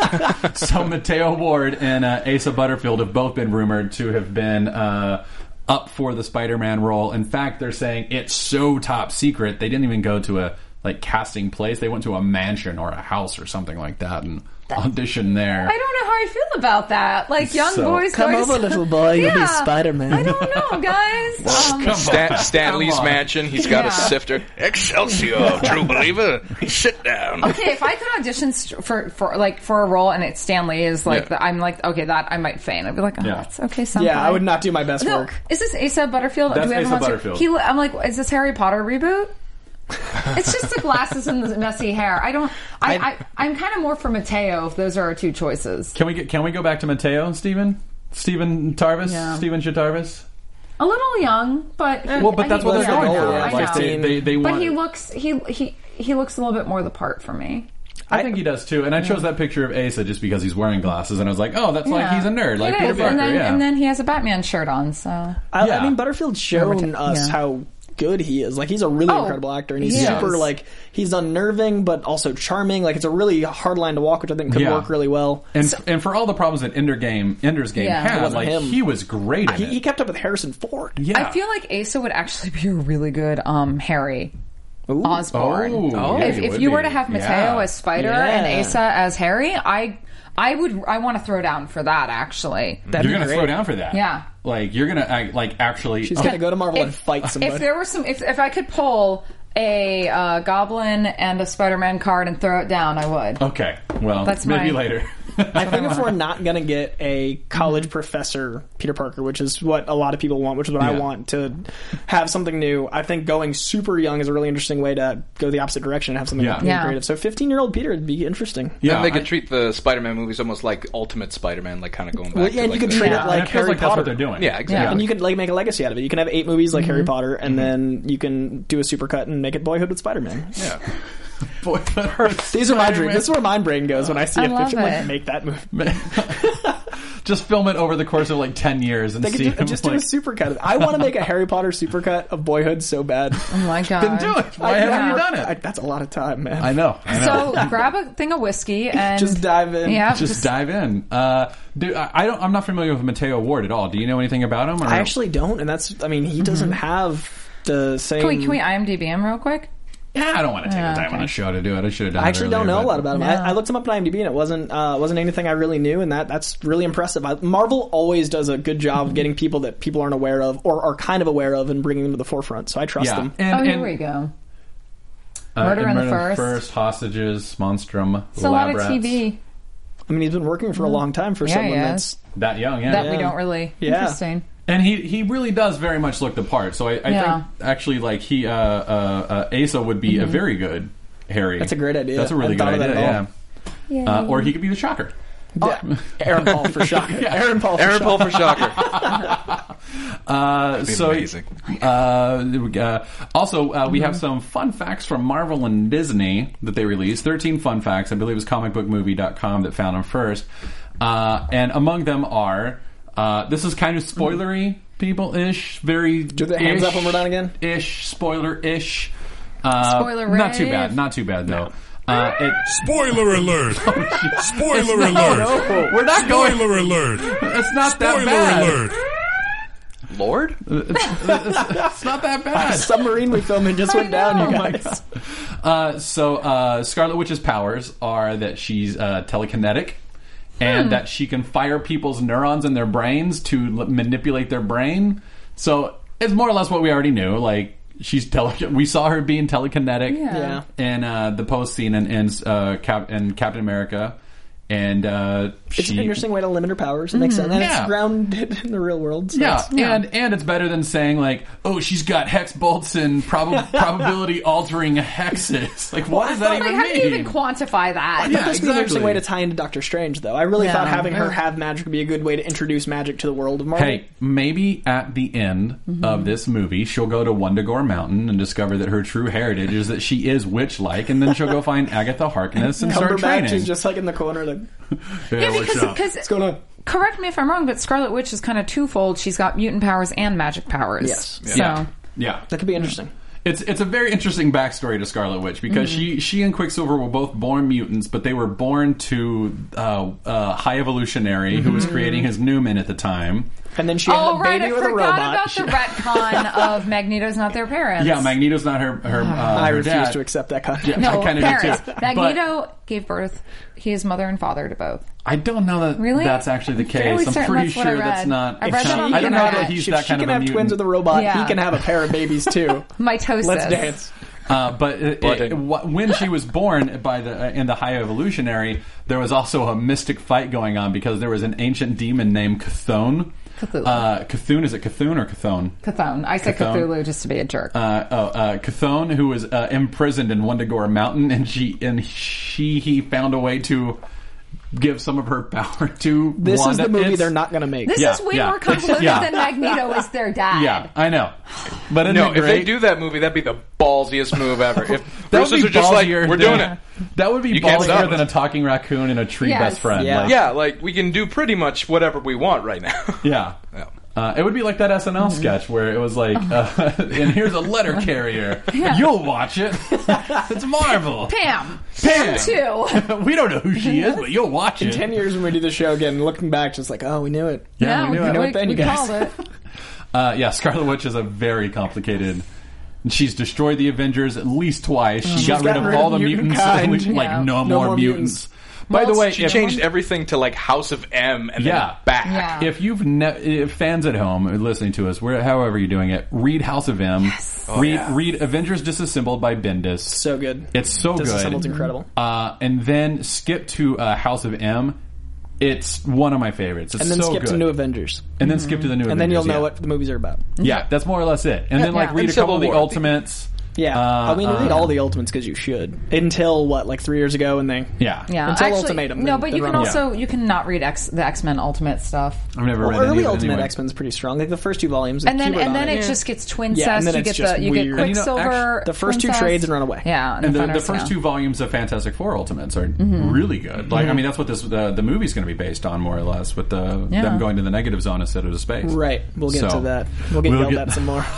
So Mateo Ward and uh, Asa Butterfield have both been rumored to have been uh, up for the Spider-Man role. In fact, they're saying it's so top secret they didn't even go to a like casting place. They went to a mansion or a house or something like that and auditioned there. I don't know how I feel about that. Like young So- boys, Come boys- over, little boy. You'll be Yeah. Spider-Man. I don't know, guys. Um, Stan, Stanley's Come on. mansion. He's got Yeah. a sifter. Excelsior, true believer. Sit down. okay, if I could audition st- for, for like for a role and it's Stanley is like Yeah. the, I'm like okay that I might faint. I'd be like oh Yeah. that's okay. Senpai. Yeah, I would not do my best No, work. is this Asa Butterfield? That's Do we have Asa him on screen? Butterfield. He, I'm like, is this Harry Potter reboot? It's just the glasses and the messy hair. I don't. I, I, I'm kind of more for Mateo. If those are our two choices, Can we get, can we go back to Mateo, Stephen? Stephen Tarvis? Yeah. Stephen Chatarvis? a little young, but Well, but that's what he- they're going I know, for. I Like know. they, they, they want. But he looks he he he looks a little bit more the part for me. I think he does too. And I chose that picture of Asa just because he's wearing glasses, and I was like, oh, that's like Yeah. he's a nerd, like It Peter is. Parker. and then, yeah. and then he has a Batman shirt on. So I, Yeah. I mean, Butterfield's shown Yeah. us Yeah. how good he is. Like, he's a really Oh, incredible actor, and he's he super, is. like, he's unnerving, but also charming. Like, it's a really hard line to walk, which I think could Yeah. work really well. and and for all the problems that Ender game, Ender's Game Yeah. It had, wasn't like him. he was great in He, it. he kept up with Harrison Ford. yeah. I feel like Asa would actually be a really good um, Harry Ooh. Osborn. Oh, yeah, if he if would you be. were to have Mateo Yeah. as Spider Yeah. and Asa as Harry, I I would I want to throw down for that actually. That'd You're be gonna great. throw down for that. Yeah. Like you're gonna act, like actually. She's oh, gonna go to Marvel If- and fight somebody. If there were some, if if I could pull a uh, Goblin and a Spider-Man card and throw it down, I would. Okay, well, That's maybe my- later. I think if we're not going to get a college professor Peter Parker, which is what a lot of people want, which is what I Yeah. want, to have something new, I think going super young is a really interesting way to go the opposite direction and have something Yeah. new Yeah. and creative. So fifteen-year-old Peter would be interesting. Yeah, then they could I- treat the Spider-Man movies almost like Ultimate Spider-Man, like kind of going back. Well, to yeah, and like you could the- treat Yeah. it like and it feels Harry like that's Potter. what they're doing. Yeah, exactly. And you could like make a legacy out of it. You can have eight movies like Harry Potter, and then you can do a supercut and make it Boyhood with Spider-Man. Yeah. Boy, that hurts. These are my dreams. This is where my brain goes when I see I a love fiction. Like, it. make that movie. Just film it over the course of like ten years and They could see do, him, just do a like, supercut. I want to make a Harry Potter supercut of Boyhood so bad. Oh my god. then do it. Why I- haven't you yeah. done it? I, that's a lot of time, man. I know. I know. So grab a thing of whiskey and Just dive in. Yeah, just, dive in. Uh, do, I, I don't. I'm not familiar with Mateo Ward at all. Do you know anything about him? Or? I actually don't, and that's. I mean, he doesn't have the same. Can we can we IMDb him real quick? Yeah, I don't want to take Yeah, the time okay. on a show to do it. I should have done I it actually don't earlier, know a but- lot about him. Yeah. I, I looked him up on IMDb, and it wasn't uh, wasn't anything I really knew, and that that's really impressive. I, Marvel always does a good job of getting people that people aren't aware of or are kind of aware of and bringing them to the forefront. So I trust Yeah. them. And, Oh, here and, we go. uh, Murder and in the First. First, Hostages, Monstrum, It's a Lab lot of Rats. T V I mean, he's been working for a long time for Yeah, someone he has. that's. That young, yeah. that we Yeah. don't really. Yeah. Interesting. And he, he really does very much look the part. So I, I Yeah. think actually like he uh, uh, uh, Asa would be a very good Harry. That's a great idea. That's a really I good hadn't thought of idea. that Yeah. Yay. Uh, or he could be the Shocker. Yeah. Aaron Paul for Shocker. Aaron Paul for Aaron Shocker. Paul for Shocker. Uh, be so amazing. Uh, uh, also, uh, we have some fun facts from Marvel and Disney that they released. thirteen fun facts. I believe it was comic book movie dot com that found them first. Uh, and among them are, uh, this is kind of spoilery, people-ish, very Do the hands up when we're done again? Ish, spoiler-ish. Uh, Spoiler Not too rave. bad, not too bad, though. Uh, it, Spoiler alert! Spoiler no, alert! we're not going... Spoiler alert! It's not that Spoiler bad. alert! Lord? It's not that bad. Submarine we filmed and just went down, you guys. Uh, so uh, Scarlet Witch's powers are that she's uh, telekinetic, and that she can fire people's neurons in their brains to l- manipulate their brain. So it's more or less what we already knew. Like she's tele- we saw her being telekinetic Yeah. Yeah. in uh, the post scene in in, uh, Cap- in Captain America, and uh, It's she. an interesting way to limit her powers. It makes sense. And Yeah. it's grounded in the real world. So Yeah, it's- and and it's better than saying like, oh, she's got hex bolts and prob- probability altering hexes. Like, what does that Like, even how mean? do you even quantify that? Yeah, This would be an interesting exactly. way to tie into Doctor Strange, though. I really Yeah. thought having her Yeah. have magic would be a good way to introduce magic to the world of Marvel. Hey, maybe at the end Mm-hmm. of this movie, she'll go to Wundagore Mountain and discover that her true heritage is that she is witch-like, and then she'll go find Agatha Harkness and start Cumberbatch training. is just like in the corner, like, Yeah, what's because up? because what's going on? correct me if I'm wrong, but Scarlet Witch is kind of twofold. She's got mutant powers and magic powers. Yes. So Yeah, yeah. That could be interesting. It's it's a very interesting backstory to Scarlet Witch because Mm-hmm. she she and Quicksilver were both born mutants, but they were born to uh, uh, High Evolutionary, who Mm-hmm. was creating his Newman at the time. And then she had Oh a right, baby I with a forgot robot. about the retcon of Magneto's not their parents. Yeah, Magneto's not her her. Uh, I her refuse dad. to accept that concept. Yeah, No, I kind of parents. do too. Magneto gave birth. He is mother and father to both. I don't know that Really? that's actually the I'm fairly case. I'm certain pretty that's what I sure that's read. not. I read if that she- on the I don't know internet. that he's if that she kind can of a have mutant. twins with a robot, Yeah. he can have a pair of babies too. Mitosis. Let's dance. Uh, but it, Budding. it, wh- when she was born by the uh, in the High Evolutionary, there was also a mystic fight going on because there was an ancient demon named Cthulhu. Cthulhu. Uh, Cthulhu, is it Cthulhu or Cthulhu? Cthulhu. I said Cthulhu. Cthulhu just to be a jerk. Uh, oh, uh, Cthulhu, who was uh, imprisoned in Wundagore Mountain, and she and she he found a way to give some of her power to This Wanda. is the movie It's- they're not going to make. this yeah, is way yeah. more convoluted Yeah. than Magneto is their dad. Yeah, I know. But isn't No, it if great? they do that movie, that'd be the ballsiest move ever. If That would Russos be are just like, ballsier we're than- doing it. That would be You can't stop ballsier than us. a talking raccoon and a tree Yes. best friend. Yeah. Like, Yeah, like, we can do pretty much whatever we want right now. yeah. Yeah. Uh, it would be like that S N L sketch where it was like, uh, and here's a letter carrier. You'll watch it. It's Marvel. Pam. Pam. Too. We don't know who she is, but you'll watch In it. ten years when we do the show again, looking back, just like, oh, we knew it. Yeah, we knew it. know it then, we you guys. called it. Uh, yeah, Scarlet Witch is a very complicated. She's destroyed the Avengers at least twice. She got rid gotten of rid all of the mutant mutants. kind. Like Yeah. no, No more, more mutants. mutants. By the way, She if- changed everything to like House of M and then Yeah. back. Yeah. If you've ne- if fans at home listening to us, where however you're doing it, read House of M. read yeah. read Avengers Disassembled by Bendis. So good. It's so Disassembled's good. incredible. Uh, and then skip to uh, House of M. It's one of my favorites. It's and then so skip good. to New Avengers. And then skip to the New And Avengers. then you'll know yeah. what the movies are about. Yeah, that's more or less it. And Yeah, then like yeah. read And a couple Civil of the War. Ultimates. Yeah, Uh, I mean, read uh, all the Ultimates because you should. Until what, like three years ago, and they Yeah. Yeah, Until actually, Ultimatum, No, then- but then you can run- also you can not read X, the X Men Ultimate stuff. I've never well, read any early of it Ultimate anyway. X Men's pretty strong. Like the first two volumes, And then Kubert and on then it. it just gets twin Yeah, and cest. then You it's get just the you weird. get And you know, Quicksilver. actually, the first two Princess. trades and run away. Yeah, And the, the Defenders, first yeah. two volumes of Fantastic Four Ultimates are really good. Like, I mean, that's what this the, the movie's going to be based on, more or less, with the Yeah. them going to the negative zone instead of the space. Right, we'll get So, to that. We'll get we'll yelled get- at some more.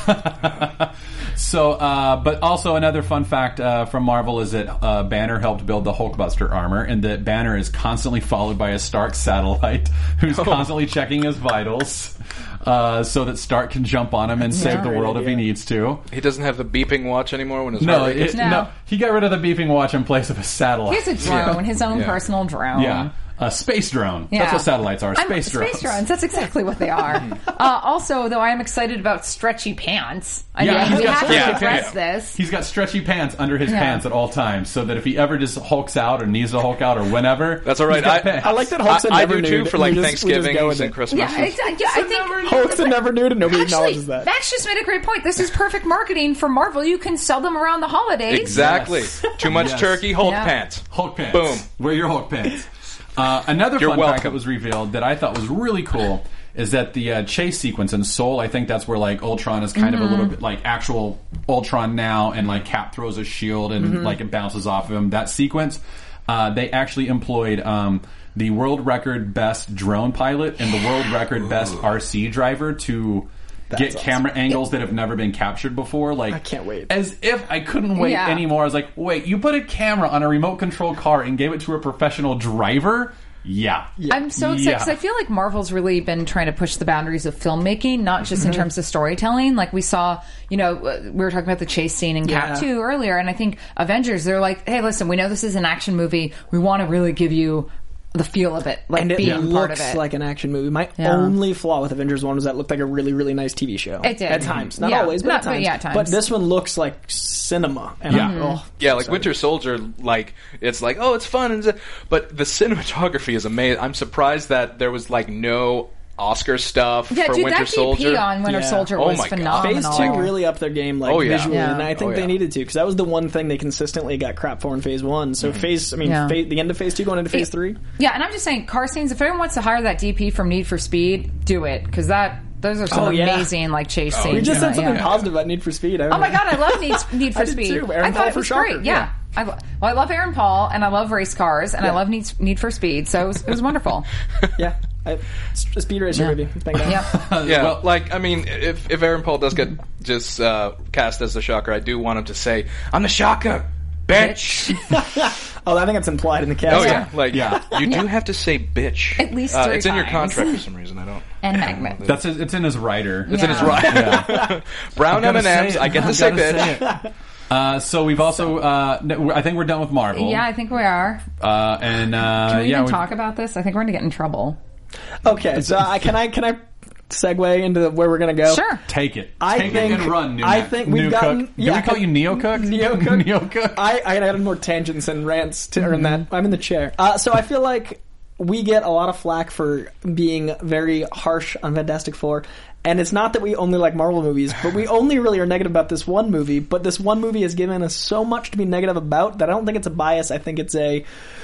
So, uh, but also another fun fact uh, from Marvel is that uh, Banner helped build the Hulkbuster armor, and that Banner is constantly followed by a Stark satellite who's constantly checking his vitals, uh, so that Stark can jump on him and save the Great world if he idea. needs to. He doesn't have the beeping watch anymore when his No, heart rate it, gets No. no, he got rid of the beeping watch in place of a satellite. He has a drone, his own Yeah. personal drone. Yeah, a space drone. Yeah. That's what satellites are. I'm- Space drones. Space drones. That's exactly what they are. uh, also, though, I am excited about stretchy pants. I Yeah, mean, he's we got have to stretchy address pants. this. He's got stretchy pants under his Yeah. pants at all times, so that if he ever just hulks out or needs to hulk out or whenever, That's all right. he's got I- pants. I like that Hulk's a I, I never do too nude. for like We just- we just go Thanksgivings with and it. Christmas. Yeah, it's, yeah, I think Hulk's a never nude, and nobody Actually, acknowledges that. Max just made a great point. This is perfect marketing for Marvel. You can sell them around the holidays. Exactly. Yes. Too much Yes. turkey, Hulk Yeah. pants. Hulk pants. Boom. Wear your Hulk pants. Uh, another You're fun fact welcome. that was revealed that I thought was really cool is that the uh, chase sequence in Soul, I think that's where like Ultron is kind of a little bit like actual Ultron now, and like Cap throws a shield and like it bounces off of him. That sequence, uh, they actually employed um, the world record best drone pilot and the world record best R C driver to get awesome. camera angles that have never been captured before. Like, I can't wait. As if I couldn't wait Yeah. anymore. I was like, wait, you put a camera on a remote control car and gave it to a professional driver? Yeah. I'm so excited because Yeah. I feel like Marvel's really been trying to push the boundaries of filmmaking, not just Mm-hmm. in terms of storytelling. Like we saw, you know, uh, we were talking about the chase scene in Cap Yeah. two earlier, and I think Avengers, they're like, hey, listen, we know this is an action movie. We want to really give you the feel of it, like And it being part of looks it. like an action movie. My Yeah. only flaw with Avengers one was that it looked like a really, really nice T V show. It did. At times. Not Yeah. always, but Not- at but times. yeah, at times. But this one looks like cinema. And Yeah. I'm- oh, Yeah, like sorry. Winter Soldier, like it's like oh, it's fun, and z- but the cinematography is amazing. I'm surprised that there was like no Oscar stuff yeah, for dude, Winter that Soldier. D P on Winter Yeah. Soldier Oh was my God. phenomenal. Phase two really upped their game, like Oh, yeah. visually, Yeah. and I think Oh, they yeah. needed to because that was the one thing they consistently got crap for in Phase One. So Phase, I mean, Yeah. phase, the end of Phase Two going into Phase It- Three. Yeah, and I'm just saying, car scenes. If anyone wants to hire that D P from Need for Speed, do it because that those are some Oh, yeah. amazing like chase scenes. We just in said it, something yeah. positive about Need for Speed. I Oh my god, I love Need, Need for I did Speed. too. Aaron I thought Paul it for was Shocker, great. Yeah. I, well, I love Aaron Paul and I love race cars and I Yeah. love Need, Need for Speed. So it was, it was wonderful. Yeah, I, it's a Speed Racer Yeah. movie. Thank God. Yep. Yeah, Well- like I mean, if if Aaron Paul does get just uh, cast as the Shocker, I do want him to say, "I'm the Shocker, bitch." Oh, I think it's implied in the cast. Oh yeah, like Yeah. you do have to say bitch. At least uh, three it's in your times. contract for some reason. I don't. And I don't know. Magnet. That's his, it's in his writer. It's in his Yeah. right. Brown M Gotta and say M's. it. I get to I've say gotta bitch. say it. Uh, so we've also, uh, n- I think we're done with Marvel. Yeah, I think we are. Uh, and uh, Can we yeah, even we've- talk about this? I think we're going to get in trouble. Okay, so I can I can I segue into where we're gonna go? Sure. Take it. I Take think it and run. New I Mac- think New we've gotten. Cook. Do yeah, we call you Neo Cook? Neo Cook. Neo Cook. I I had more tangents and rants to earn that. I'm in the chair. Uh, so I feel like we get a lot of flack for being very harsh on Fantastic Four. And it's not that we only like Marvel movies, but we only really are negative about this one movie. But this one movie has given us so much to be negative about that I don't think it's a bias. I think it's a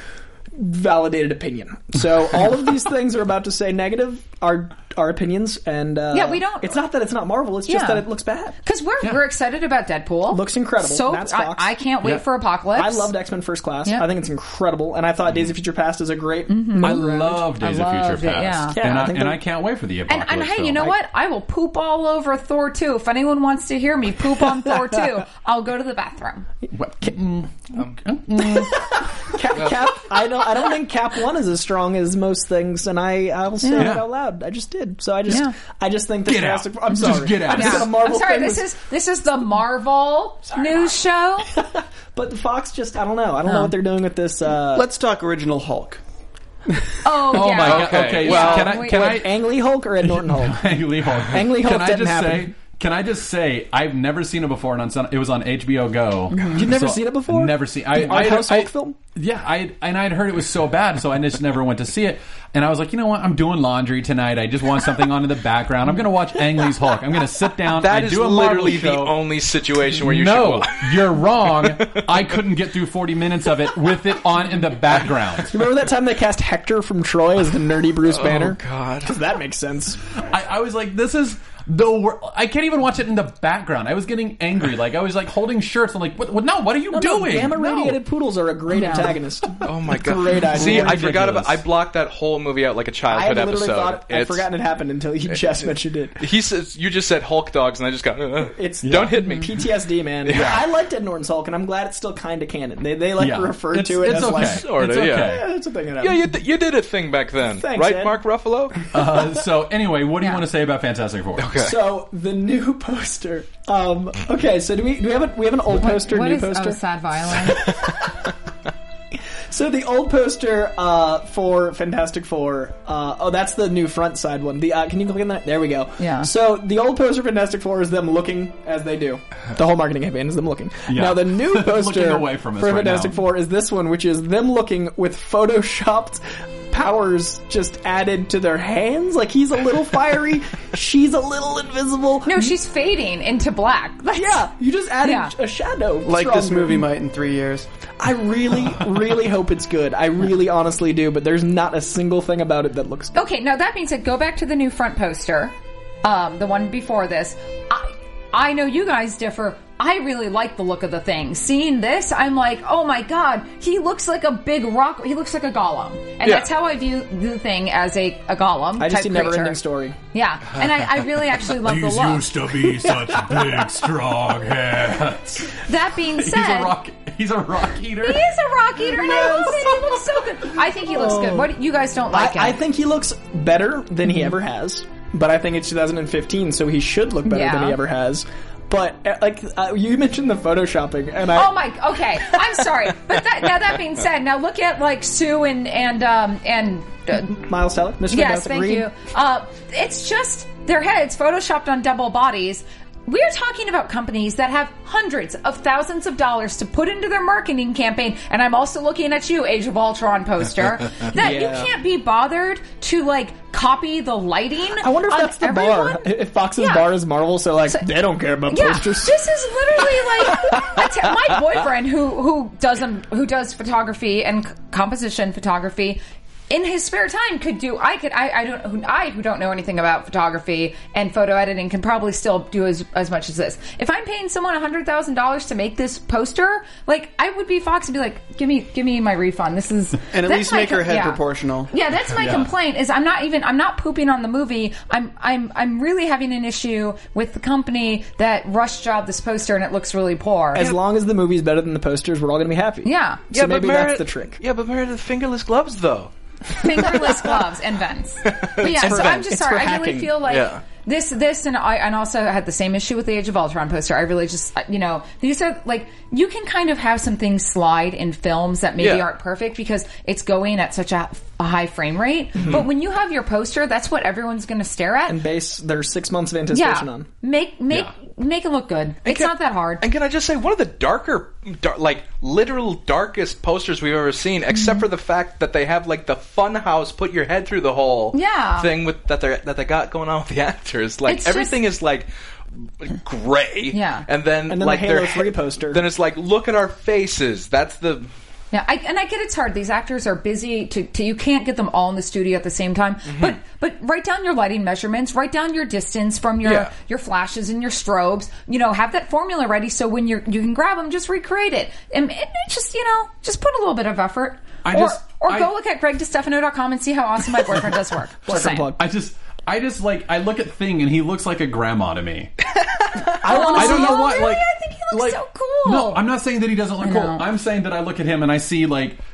validated opinion. So all of these things are about to say negative are our opinions, and uh, Yeah, we don't- It's not that it's not Marvel; it's just Yeah. that it looks bad. Because we're, we're excited about Deadpool. Looks incredible. So Matt I, Fox. I can't wait Yeah. for Apocalypse. I loved X Men First Class. Yeah. I think it's incredible, and I thought Days of Future Past is a great. I middle ground. love Days I of loved Future it, Past. yeah. Yeah, and I I, think and that- I can't wait for the And, Apocalypse and hey, film. you know what? I will poop all over Thor two. If anyone wants to hear me poop on Thor two, I'll go to the bathroom. What? Cap, Cap, I don't. I don't think Cap One is as strong as most things, and I, I will say Yeah. it out loud. I just did. So I just, Yeah. I just think that Get out. Fantastic. I'm Just sorry. get out. I just Yeah. said a Marvel I'm sorry. thing This was- is this is the Marvel news show. But Fox just. I don't know. I don't know Oh. what they're doing with this. Uh, Let's talk original Hulk. Oh, Oh yeah. my god. Okay. Okay. Well, can I? wait, Can wait. I? Ang Lee Hulk or Ed Norton Hulk? Ang Lee Hulk. Ang Lee Hulk Can I didn't just happen. say? Can I just say, I've never seen it before, and on, it was on H B O Go. You've never seen it before? Never seen. I, The art I, house I, Hulk film? Yeah, I and I'd heard it was so bad, so I just never went to see it. And I was like, you know what? I'm doing laundry tonight. I just want something on in the background. I'm going to watch Ang Lee's Hulk. I'm going to sit down. That I is do a literally Marvel the show. only situation where you No, should watch. you're wrong. I couldn't get through forty minutes of it with it on in the background. Remember that time they cast Hector from Troy as the nerdy Bruce Banner? Oh, God. Because that makes sense. I, I was like, this is the wor- I can't even watch it in the background. I was getting angry. Like, I was like holding shirts. I'm like, what, what, no, what are you No, no, doing? gamma No. radiated poodles are a great Yeah. antagonist. Oh my god! Great idea. See, I forgot Ridiculous. about. I blocked that whole movie out like a I childhood had literally episode. thought I'd It's- forgotten it happened until you just mentioned it. He says you just said Hulk dogs, and I just got. Uh, It's don't hit me. P T S D, man. Yeah. I liked Ed Norton's Hulk, and I'm glad it's still kind of canon. They they like Yeah. refer It's- to it it's as okay. like Sorta, it's okay. yeah. yeah, it's a thing. That Yeah, happens. you, d- you did a thing back then, Thanks, right, Ed. Mark Ruffalo? Uh, so anyway, what do you Yeah. want to say about Fantastic Four? Okay. So the new poster. Um, okay, so do we do we have a we have an old poster, What new is poster? oh, sad violin? So the old poster uh, for Fantastic Four. Uh, oh, that's the new front side one. The uh, can you click on that? There we go. Yeah. So the old poster for Fantastic Four is them looking as they do. The whole marketing campaign is them looking. Yeah. Now the new poster Looking away from us for right Fantastic now. Four is this one, which is them looking with photoshopped powers just added to their hands. Like he's a little fiery, she's a little invisible. No, she's fading into black. That's- Yeah, you just added Yeah. a shadow. What's Like wrong this with movie you? might in three years. I really, really hope it's good. I really honestly do, but there's not a single thing about it that looks good. Okay, now that being said, go back to the new front poster, um, the one before this. I, I know you guys differ. I really like the look of the thing. Seeing this, I'm like, oh my god, he looks like a big rock. He looks like a golem, and Yeah. that's how I view the thing as a, a golem. I just type see Never creature. Ending Story. Yeah, and I, I really actually love the These look. used to be such big, strong hands. That being He's said, a rock. He's a rock eater. he is a rock eater, and I love it. He looks so good. I think he looks good. What you guys don't like I, I him? think he looks better than he ever has, but I think it's two thousand fifteen, so he should look better than Yeah. he ever has. But uh, like uh, you mentioned the photoshopping, and I Oh my. Okay, I'm sorry, but that, now that being said, now look at like Sue and and um and uh, Miles Teller, Mister yes, Fantastic thank Green. you. Uh, it's just their heads photoshopped on double bodies. We're talking about companies that have hundreds of thousands of dollars to put into their marketing campaign, and I'm also looking at you, Age of Ultron poster, that you Yeah. can't be bothered to like copy the lighting. I wonder if on that's the everyone. bar. If Fox's Yeah. bar is Marvel, so like they don't care about Yeah, posters. this is literally like I t- my boyfriend who who does um, who does photography and c- composition photography. In his spare time, could do. I could. I. I don't. Who, I who don't know anything about photography and photo editing can probably still do as as much as this. If I'm paying someone a hundred thousand dollars to make this poster, like I would be Fox and be like, give me, give me my refund. This is And at that's least my make her co- head yeah. proportional. Yeah, that's my Yeah. complaint. Is I'm not even. I'm not pooping on the movie. I'm. I'm. I'm really having an issue with the company that rush job this poster and it looks really poor. As long as the movie's better than the posters, we're all going to be happy. Yeah. So yeah, maybe but that's Meredith, the trick. Yeah, but Meredith, fingerless gloves though. Fingerless gloves and vents. But yeah, for so I'm vents. just It's sorry. for I really hacking. feel like Yeah. this, this, and I, and also had the same issue with the Age of Ultron poster. I really just, you know, these are like you can kind of have some things slide in films that maybe Yeah. aren't perfect because it's going at such a, a high frame rate. But when you have your poster, that's what everyone's going to stare at. And base their six months of anticipation yeah, on. make make Yeah. make it look good. It's can- not that hard. And can I just say, one of the darker, dar- like literal darkest posters we've ever seen, except for the fact that they have like the Funhouse put your head through the hole Yeah. thing with that they that they got going on with the actors. Like It's everything just- is like gray. Yeah. and then And then like the Halo their three head- poster. Then it's like, look at our faces. That's the. Yeah, I, and I get it's hard. These actors are busy. To, to you can't get them all in the studio at the same time. Mm-hmm. But but write down your lighting measurements. Write down your distance from your Yeah. your flashes and your strobes. You know, have that formula ready so when you're you can grab them, just recreate it. And it, it just you know just put a little bit of effort. I or just- or I- go look at Greg DeStefano dot com and see how awesome my boyfriend does work. Just saying. plug. I just, I just like, I look at Thing and he looks like a grandma to me. I want to I don't see know Oh, what, really? like, I think he looks like, so cool. No, I'm not saying that he doesn't look I cool. know. I'm saying that I look at him and I see like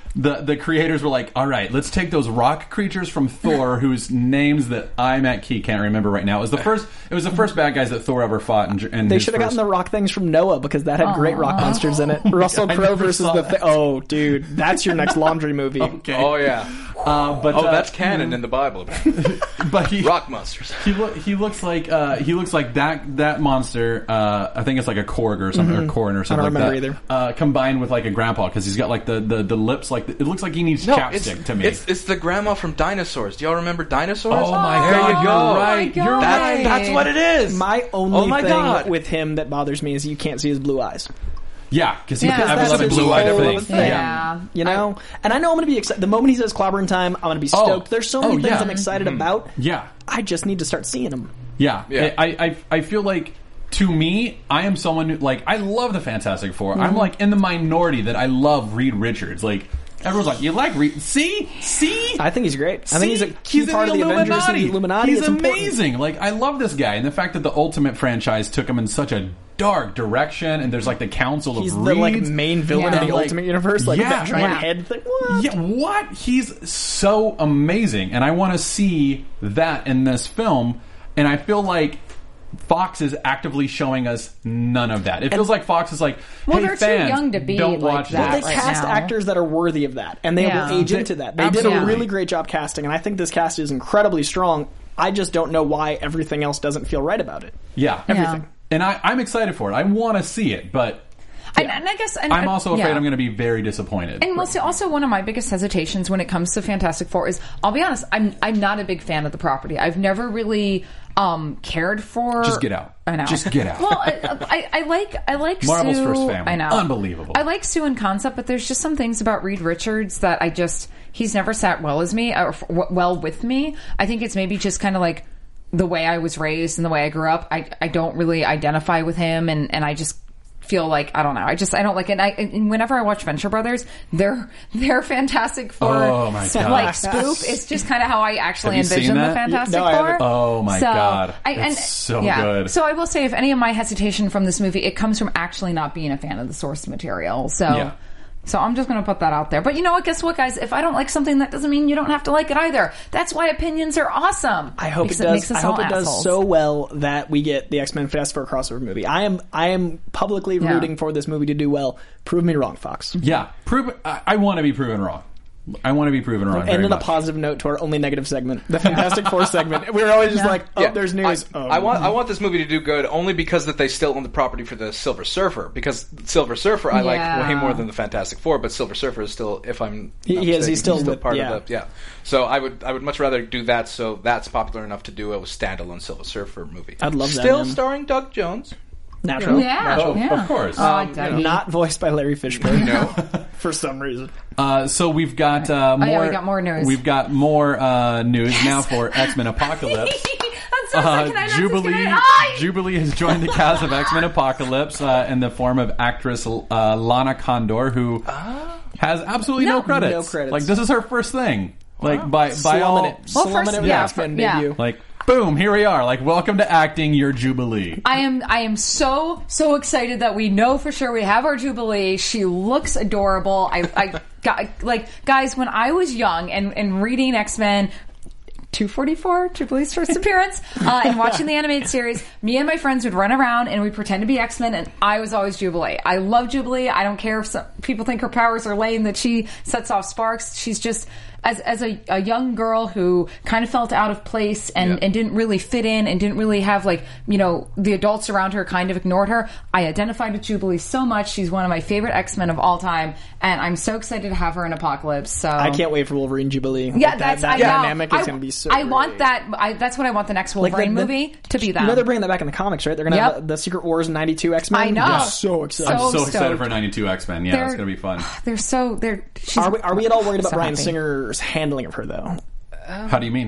the the creators were like, all right, let's take those rock creatures from Thor, whose names that I Matt Key can't remember right now. It was the first. It was the first bad guys that Thor ever fought. And, and They should have gotten the rock things from Noah because that had great rock monsters in it. Russell I Crowe never versus saw the. that. Thi- oh, dude, that's your next laundry movie. Okay. Oh yeah. Uh, but Oh, uh, that's canon in the Bible. but he Rock monsters. he look he looks like uh, he looks like that that monster. Uh, I think it's like a Korg or something or Corn or something don't like remember that. either. Uh, combined with like a grandpa because he's got like the, the, the lips like the, it looks like he needs No, chapstick it's, to me. it's it's the grandma from Dinosaurs. Do y'all remember Dinosaurs? oh my There god, you go. you're my right. God. You're That's, right. that's what it is. My only Oh my thing God. with him that bothers me is you can't see his blue eyes. Yeah, because he Yeah. yeah, That's have a blue eyed whole thing. other thing. Yeah. You know? and I know I'm going to be excited. The moment he says clobbering time, I'm going to be stoked. Oh. There's so many Oh, things yeah. I'm excited about. Yeah. I just need to start seeing them. Yeah, Yeah. I, I, I feel like to me, I am someone who like I love the Fantastic Four. I'm like in the minority that I love Reed Richards. Like everyone's like, you like Reed? See, see. I think he's great. I think he's a See? key in part of the Avengers and Illuminati. the Illuminati. He's It's important. amazing. Like I love this guy, and the fact that the Ultimate franchise took him in such a dark direction, and there's like the Council He's of the like Reeds. main villain Yeah. of the Like, Ultimate Universe, like yeah, that giant yeah. head thing. What? Yeah, what? He's so amazing, and I want to see that in this film. And I feel like Fox is actively showing us none of that. It feels like Fox is like, Well, hey, they're too fans, young to be don't like watch that They this. right cast now. actors that are worthy of that, and they Yeah. will age They- into that. They did a absolutely. really great job casting, and I think this cast is incredibly strong. I just don't know why everything else doesn't feel right about it. Yeah, Everything. And I, I'm excited for it. I want to see it, but And, and I guess and, I'm also afraid yeah. I'm going to be very disappointed. And also, also one of my biggest hesitations when it comes to Fantastic Four is, I'll be honest, I'm I'm not a big fan of the property. I've never really um, cared for. Just get out. I know. Just get out. Well, I, I, I like I like Marvel's Sue. first family. I know, Unbelievable. I like Sue in concept, but there's just some things about Reed Richards that I just he's never sat well as me or well with me. I think it's maybe just kind of like the way I was raised and the way I grew up. I I don't really identify with him, and and I just feel like I don't know. I just I don't like it. And, I, and whenever I watch Venture Brothers, their their Fantastic Four Oh, my God. like spoof is just kind of how I actually Have you envision seen the that? Fantastic No, I Four. haven't. Oh, my So, God. I, It's and, so yeah. good. So I will say, if any of my hesitation from this movie, it comes from actually not being a fan of the source material. So. Yeah. So I'm just going to put that out there. But you know what? Guess what, guys? If I don't like something, that doesn't mean you don't have to like it either. That's why opinions are awesome. I hope Because it makes does. us I hope all it does assholes. so well that we get the X-Men Fantastic Four crossover movie. I am. I am publicly Yeah. rooting for this movie to do well. Prove me wrong, Fox. yeah, prove. I, I want to be proven wrong. I want to be proven wrong. And very on a much. positive note to our only negative segment, the Fantastic Four segment. We were always just Yeah. like, oh, Yeah. there's news. I, oh. I want I want this movie to do good only because that they still own the property for the Silver Surfer. Because Silver Surfer I Yeah. like way more than the Fantastic Four, but Silver Surfer is still, if I'm He- not he is- mistaken, he's still with- part yeah. of the yeah. So I would I would much rather do that. So that's popular enough to do a standalone Silver Surfer movie. I'd love that, Still man. starring Doug Jones. Natural. Yeah, Oh, yeah. of course. Oh, I Um, dug it. Not voiced by Larry Fishburne. No. For some reason. Uh, so we've got uh, more. Oh, yeah, we got more news. We've got more uh, news now for X-Men Apocalypse. I'm so Uh, sorry. Can I not Jubilee just get it? Ah! Jubilee has joined the cast of X-Men Apocalypse uh, in the form of actress uh, Lana Condor, who has absolutely no, No. credits. No credits. Like this is her first thing. Like by by Slumming all, it. Well, Slumming first- it with yeah, X-Men fir- yeah. debut. like boom, here we are. Like welcome to acting, your Jubilee. I am I am so so excited that we know for sure we have our Jubilee. She looks adorable. I I got like guys when I was young and and reading X-Men two forty-four, Jubilee's first appearance, uh, and watching the animated series, me and my friends would run around and we'd pretend to be X-Men, and I was always Jubilee. I love Jubilee. I don't care if some people think her powers are lame, that she sets off sparks. She's just, as as a, a young girl who kind of felt out of place and, Yeah. and didn't really fit in and didn't really have, like, you know, the adults around her kind of ignored her. I identified with Jubilee so much. She's one of my favorite X-Men of all time, and I'm so excited to have her in Apocalypse. So I can't wait for Wolverine Jubilee. yeah, Like, that, that's that I know. dynamic is I, going to be so I great. want that. I, that's what I want the next Wolverine the- movie to be. That. You know they're bringing that back in the comics, right? They're going to Yep. have the, the Secret Wars ninety-two X-Men. I know. I'm Yeah. so excited. I'm So so excited stoked. for ninety-two X-Men. Yeah, They're- it's gonna be fun. They're so they're. She's, Are we, are we at all worried about so Bryan happy. Singer's handling of her, though? How do you mean?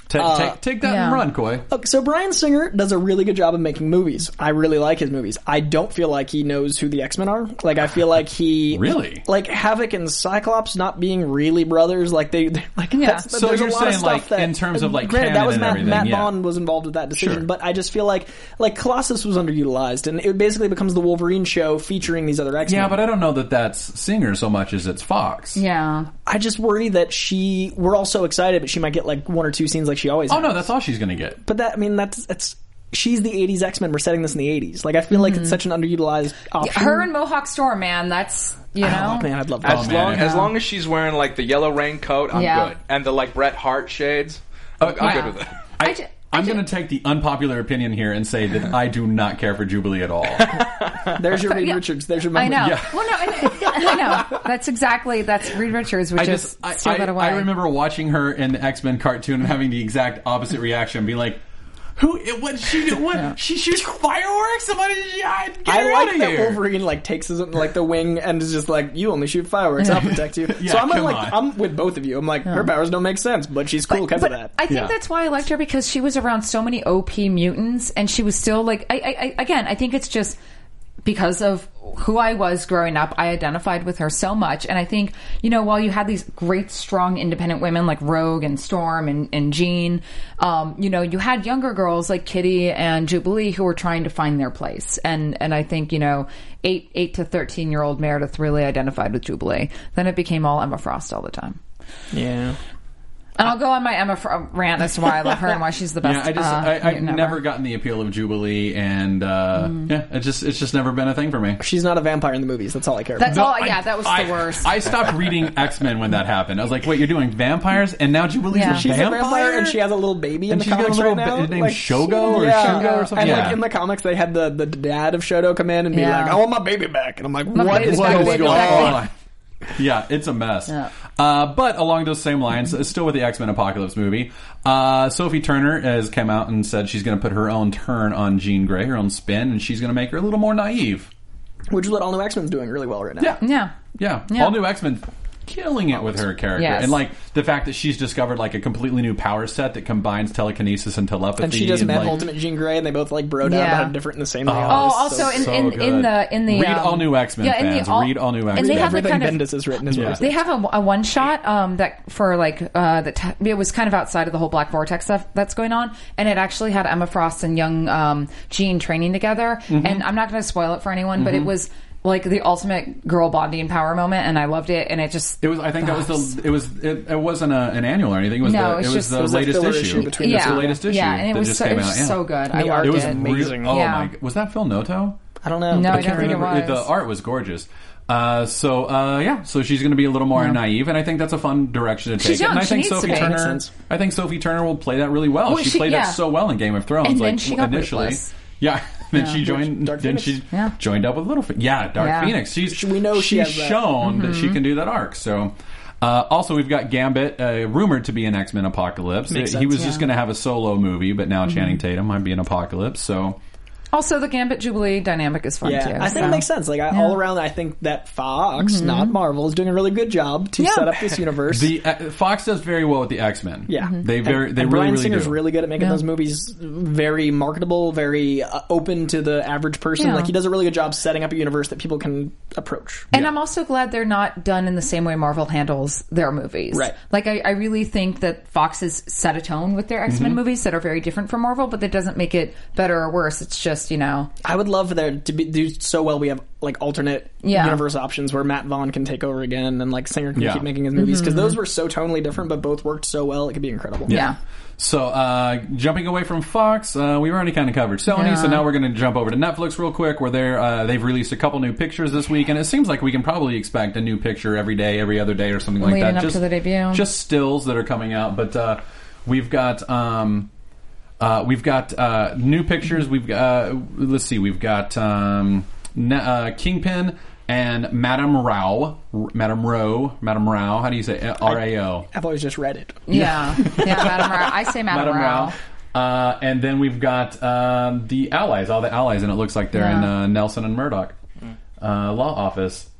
Take, Uh, take, take that yeah. and run, Coy. Okay, so Bryan Singer does a really good job of making movies. I really like his movies. I don't feel like he knows who the X-Men are. Like, I feel like he... Really? Like, Havoc and Cyclops not being really brothers. Like, they... Like, Yeah. that's, So there's you're a lot of saying, stuff like, that, in terms of, like, granted, canon that was and Matt, everything, Matt yeah. Vaughn was involved with that decision. Sure. But I just feel like, like, Colossus was underutilized. And it basically becomes the Wolverine show featuring these other X-Men. Yeah, but I don't know that that's Singer so much as it's Fox. Yeah. I just worry that she... We're all so excited, but she might get, like, one or two scenes like she always Oh, has. no, that's all she's going to get. But that, I mean, that's, that's, she's the eighties X-Men. We're setting this in the eighties. Like, I feel like it's such an underutilized option. Her and Mohawk Storm, man, that's, you know. Oh, man, I'd love that. As Oh, man, long yeah. as long as she's wearing like the yellow raincoat, I'm Yeah. good. And the like Bret Hart shades, I'm, I'm Yeah. good with it. I, I ju- I I'm ju- going to take the unpopular opinion here and say that I do not care for Jubilee at all. There's your Reed Yeah. Richards. There's your I moment. know. Yeah. Well, no, I, I know. That's exactly, that's Reed Richards would I just, just, I, steal I, that away. I remember watching her in the X-Men cartoon and having the exact opposite reaction, being like, "Who? What? She? What? She shoots fireworks? Somebody? Yeah, get I her like out of that here!" Wolverine like takes his like the wing and is just like, you only shoot fireworks. I'll protect you. Yeah, so I'm come like, on. I'm with both of you. I'm like, her powers don't make sense, but she's cool because of But that. I think Yeah. that's why I liked her, because she was around so many O P mutants, and she was still like, I, I, I again, I think it's just because of who I was growing up, I identified with her so much. And I think, you know, while you had these great, strong, independent women like Rogue and Storm and, and Jean, um, you know, you had younger girls like Kitty and Jubilee who were trying to find their place. And, and I think, you know, eight, eight to thirteen year old Meredith really identified with Jubilee. Then it became all Emma Frost all the time. Yeah. And I'll go on my Emma Fr- rant as to why I love her and why she's the best. Yeah, I just uh, I, I've mutant ever. never gotten the appeal of Jubilee, and uh, yeah, it just it's just never been a thing for me. She's not a vampire in the movies. That's all I care That's about. all. Yeah, that was I, the worst. I stopped reading X-Men when that happened. I was like, wait, you're doing vampires, and now Jubilee's Yeah. a She's vampire? a vampire and she has a little baby in And the she's got a comics little right now. ba- named Shogo or yeah. Shugo or something? And Yeah. like in the comics, they had the, the dad of Shoto come in and be Yeah. like, "I want my baby back," and I'm like, My "What baby's is back, going baby going back. on?" Yeah, it's a mess. Yeah. Uh, but along those same lines, uh, still with the X-Men Apocalypse movie, uh, Sophie Turner has come out and said she's going to put her own turn on Jean Grey, her own spin, and she's going to make her a little more naive. Which is what All New X-Men's doing really well right now. Yeah. yeah. Yeah. Yeah. All New X-Men killing it with her character. Yes. And like the fact that she's discovered like a completely new power set that combines telekinesis and telepathy. And she just met like, Ultimate Jean Grey, and they both like broed out Yeah. about how different and the same they Oh, are. Oh, It's also so- in, so in, in good. the in the Read um, All New X-Men yeah, in fans. the all, Read All New And X-Men. they have the everything kind of Bendis has written is Yeah. worth they it. have a, a one shot um, that for like uh, that t- it was kind of outside of the whole Black Vortex stuff that's going on, and it actually had Emma Frost and young um, Jean training together. Mm-hmm. And I'm not going to spoil it for anyone, but it was like the ultimate girl bonding power moment, and I loved it. And it just It was. I think that was the. It was. It, it wasn't a, an annual or anything. It was No, the. it's It was just- the it was a latest filler issue. issue between yeah, It's the latest issue. yeah, and it that was just so, came it was out. Yeah. so good. I The loved art It was it. amazing. Real, oh Yeah. my! Was that Phil Noto? I don't know. No, but I don't think it remember. was. The art was gorgeous. Uh, so uh, yeah, so she's going to be a little more Yeah. naive, and I think that's a fun direction to take She's it. young, And I she think needs to Sophie be. Turner, Makes sense. I think Sophie Turner will play that really well. Well, she, she- played yeah. that so well in Game of Thrones. And like then she got initially, Ruthless. yeah. Then Yeah. she joined. Dark then Phoenix. she Yeah. joined up with Littlefinger. Yeah, Dark Yeah. Phoenix. She's We know she she's has that. shown that Mm-hmm. she can do that arc. So. Uh, also, we've got Gambit, uh, rumored to be an X-Men Apocalypse. Makes he sense, was yeah. just going to have a solo movie, but now Channing Tatum might be an Apocalypse. So Also, the Gambit Jubilee dynamic is fun Yeah, too. I think so. it makes sense. Like I, Yeah. all around, I think that Fox, not Marvel, is doing a really good job to Yeah. set up this universe. the uh, Fox does very well with the X-Men. yeah, they very and, they and really Bryan really Singer's do. really good at making Yeah. those movies very marketable, very uh, open to the average person. Yeah. Like he does a really good job setting up a universe that people can approach. And Yeah. I'm also glad they're not done in the same way Marvel handles their movies. Right. Like, I, I really think that Fox has set a tone with their X-Men Mm-hmm. movies that are very different from Marvel, but that doesn't make it better or worse. It's just, you know, I would love for there to be do so well. We have like alternate Yeah. universe options where Matt Vaughn can take over again, and like Singer can Yeah. keep making his movies because Mm-hmm. those were so tonally different, but both worked so well. It could be incredible. yeah. So, uh, jumping away from Fox, uh, we've already kind of covered Sony, Yeah. so now we're going to jump over to Netflix real quick, where they're, uh, they've released a couple new pictures this week, and it seems like we can probably expect a new picture every day, every other day, or something like Leading that. up just, to the debut. Just stills that are coming out, but uh, we've got um, uh, we've got uh, new pictures. We've got uh, let's see, we've got um, ne- uh, Kingpin and Madame Rao, Madame Rao, Madame Rao. How do you say it? R A O? I've always just read it. Yeah. Yeah, Madame Rao. I say Madame, Madame Rao. Rao. Uh, and then we've got um, the allies, all the allies, and it looks like they're in Yeah. uh, Nelson and Murdoch uh, law office.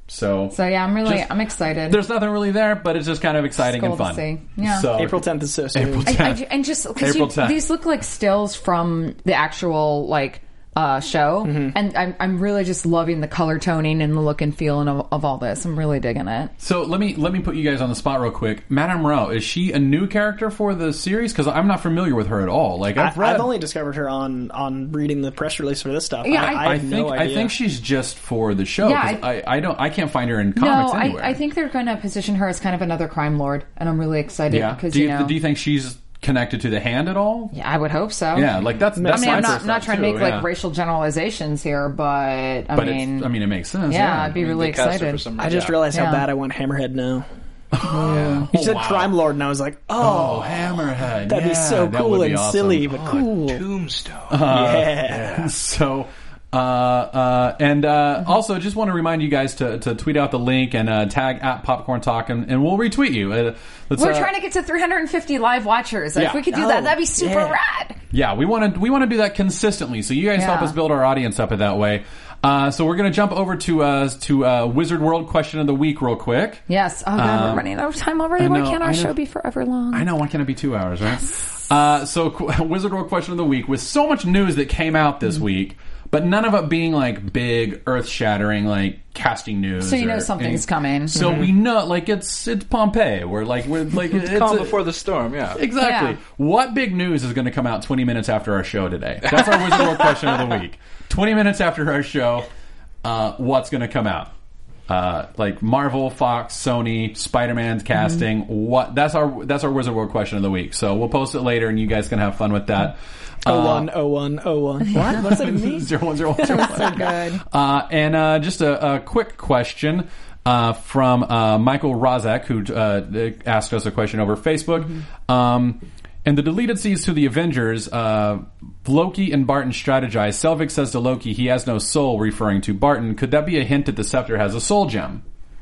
So, So yeah, I'm really Just- I'm excited. there's nothing really there, but it's just kind of exciting It's and cool fun. to see. Yeah. So, April tenth is so soon. April I, I, tenth. and just because April tenth. these look like stills from the actual like uh, show, Mm-hmm. and I'm I'm really just loving the color toning and the look and feeling of, of all this. I'm really digging it. So let me let me put you guys on the spot real quick. Madame Moreau, is she a new character for the series? Because I'm not familiar with her at all. Like I've I, read, I've only discovered her on on reading the press release for this stuff. Yeah, I, I- I, I have think no I idea. think she's just for the show. Yeah, 'cause I, I don't I can't find her in comics no, anywhere. I, I think they're going to position her as kind of another crime lord, and I'm really excited yeah. because Do you, you know. do you think she's connected to the Hand at all? yeah, I would hope so. Yeah, like that's. I that's mean, my I'm not first not thought, trying to too, make yeah. like racial generalizations here, but I But mean, it's, I mean, it makes sense. yeah, Yeah, I'd be I mean, really they cast her excited. for some I reason. just realized how Yeah. bad I want Hammerhead now. yeah. You said wow. Crime Lord, and I was like, oh, Oh, Hammerhead. that'd be yeah, so that cool would be and awesome. silly, but Oh, cool. Tombstone. yeah. So, uh, uh, and uh, also just want to remind you guys to, to tweet out the link and uh, tag at Popcorn Talk, and, and we'll retweet you. Uh, let's, We're uh, trying to get to three hundred fifty live watchers. Yeah. If we could do Oh, that, that'd be super yeah. rad. Yeah, we want to we want to do that consistently. So you guys help Yeah. us build our audience up in that way. Uh, so we're going to jump over to uh, to uh, Wizard World question of the week real quick. Yes. Oh god, Um, we're running out of time already. I Why know, can't I our know. show be forever long? I know, why can't it be two hours, right? Uh, so qu- Wizard World question of the week, with so much news that came out this week, but none of it being like big, earth-shattering, like casting news. So you know or something's any- coming. So we know, like it's it's Pompeii. We're like we're like it's Calm a- before the storm, yeah. Exactly. Yeah. What big news is going to come out twenty minutes after our show today? That's our Wizard World question of the week. twenty minutes after our show, uh, what's going to come out? Uh, like Marvel, Fox, Sony, Spider-Man's casting. What? That's our that's our Wizard World question of the week. So we'll post it later, and you guys can have fun with that. Oh one, oh one, oh one. What? What does it mean? Zero one zero one zero one. so good. Uh, and uh, just a, a quick question uh, from uh, Michael Rozak, who uh, asked us a question over Facebook. Mm-hmm. Um, in the deleted scenes to the Avengers, uh, Loki and Barton strategize. Selvig says to Loki, he has no soul, referring to Barton. Could that be a hint that the Scepter has a soul gem?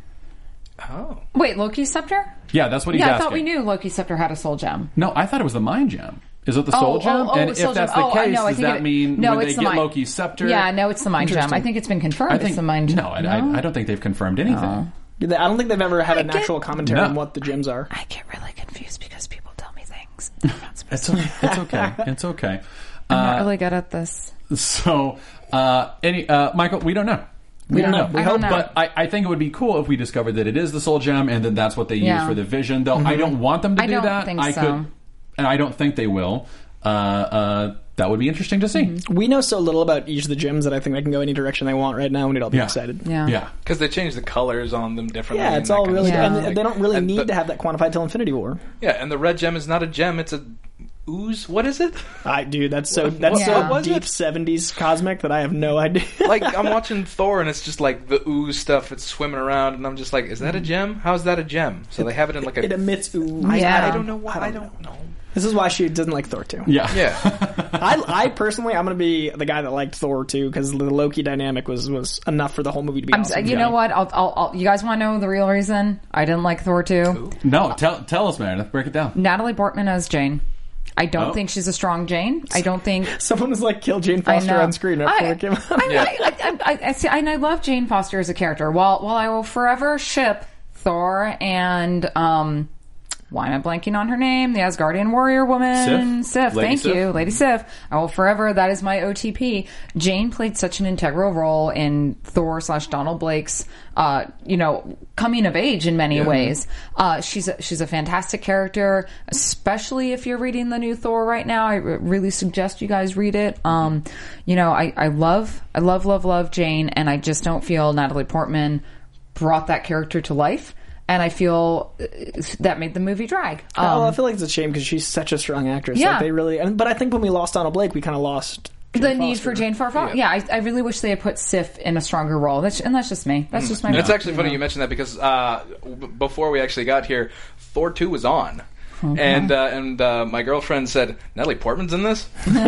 Oh. Wait, Loki's scepter? Yeah, that's what he's Yeah, I asking. thought we knew Loki's scepter had a soul gem. No, I thought it was the mind gem. Is it the soul Oh, gem? oh, oh, and the if soul that's gem. the Oh, I case, know, I does think that it- mean no, when it's they the get mind- Loki's scepter? Yeah, no, it's the mind gem. I think it's been confirmed. I think it's the mind gem. no, I, I, I don't think they've confirmed anything. I don't think they've ever had an get- actual commentary No. on what the gems are. I get really confused because people tell me things. I'm not supposed It's okay. It's okay. It's okay. I'm not Uh, really good at this. so, uh, any uh, Michael, we don't know. We, don't know. I don't know. But I, I think it would be cool if we discovered that it is the soul gem, and then that's what they use Yeah. for the Vision. Though I don't want them to I do don't that. think I so. could, and I don't think they will. Uh, uh, that would be interesting to see. We know so little about each of the gems that I think they can go any direction they want right now, and we'd all be Yeah. excited. Yeah. Yeah. Because they changed the colors on them differently. Yeah, and it's that all kind of really, stuff. Yeah. and they don't really And need the- to have that quantified till Infinity War. Yeah, and the red gem is not a gem; it's a ooze. What is it? I dude, that's so that's Yeah. so What was deep it? seventies cosmic that I have no idea. Like I'm watching Thor, and it's just like the ooze stuff. It's swimming around, and I'm just like, "Is that a gem? How is that a gem?" So they have it in like a. it emits ooh. I, Yeah. I don't know why. I don't know. This is why she doesn't like Thor two. Yeah. Yeah, I, I personally, I'm gonna be the guy that liked Thor two because the Loki dynamic was was enough for the whole movie to be I'm, awesome. you know what? I'll, I'll, I'll, you guys want to know the real reason I didn't like Thor two? No, tell tell us, Meredith. Break it down. Natalie Portman as Jane. I don't Oh. think she's a strong Jane. I don't think. Someone was like, "Kill Jane I Foster know. on screen" right before I, it came out. I, Yeah. I, I, I, I, see, and I love Jane Foster as a character. While while I will forever ship Thor and um, why am I blanking on her name? The Asgardian warrior woman, Sif? Sif. Lady Thank Sif? you, Lady Sif. I will forever. That is my O T P. Jane played such an integral role in Thor slash Donald Blake's, uh, you know, coming of age in many ways. Uh, she's a, she's a fantastic character, especially if you're reading the new Thor right now. I re- really suggest you guys read it. Um, you know, I, I love, I love, love, love Jane, and I just don't feel Natalie Portman brought that character to life. And I feel uh, that made the movie drag. Um, oh, I feel like it's a shame because she's such a strong actress. Yeah. Like they really. And, but I think when we lost Donald Blake, we kind of lost Jane the need Foster. for Jane Foster. Yeah, I, I really wish they had put Sif in a stronger role. That's, and that's just me. That's just my. and it's actually funny you mentioned that because uh, b- before we actually got here, Thor two was on. And uh, and uh, my girlfriend said, "Natalie Portman's in this."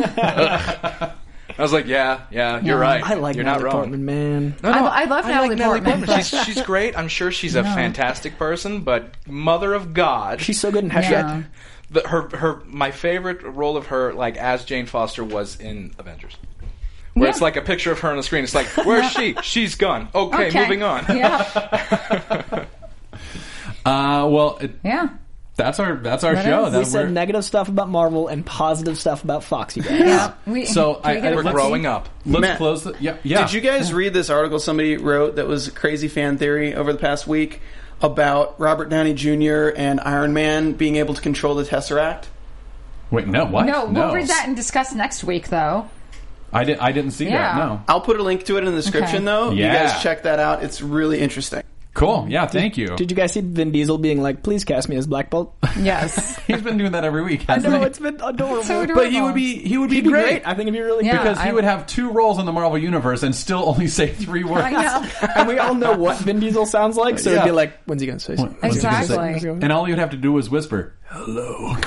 I was like, "Yeah, yeah, you're Yeah. right. I like you're Natalie not wrong." Portman, man. No, no, I- I love Natalie Portman, but- She's, she's great. I'm sure she's a fantastic person, but mother of God, She's so good in Heshet. Yeah. the, her her my favorite role of her like as Jane Foster was in Avengers. Where Yeah. it's like a picture of her on the screen. It's like, where's she? She's gone. Okay, Okay. moving on. Yeah. Uh, well, it, Yeah. that's our that's our That show. is. That We said we're- negative stuff about Marvel and positive stuff about Fox, you guys. Yeah. We, So, can we I- get I- a We're Let's- growing up. Let's Matt, close the yeah yeah. Did you guys read this article somebody wrote that was a crazy fan theory over the past week about Robert Downey Junior and Iron Man being able to control the Tesseract? Wait, no, what? No, we'll read that and discuss next week, though. I did. I didn't see Yeah. that. No. I'll put a link to it in the description, Okay. though. Yeah. You guys check that out. It's really interesting. Cool. Yeah. Thank you. Did you guys see Vin Diesel being like, please cast me as Black Bolt? Yes. He's been doing that every week. I Hasn't know, he? it's been adorable. So adorable. But he would be he would be, He'd be great, great. I think it'd be really Yeah. good. because he I- would have two roles in the Marvel universe and still only say three words. I know. And we all know what Vin Diesel sounds like, so it'd Yeah. be like, when's he going to say something? What's he gonna say? Exactly. When's he gonna- And all you'd have to do was whisper, "Hello."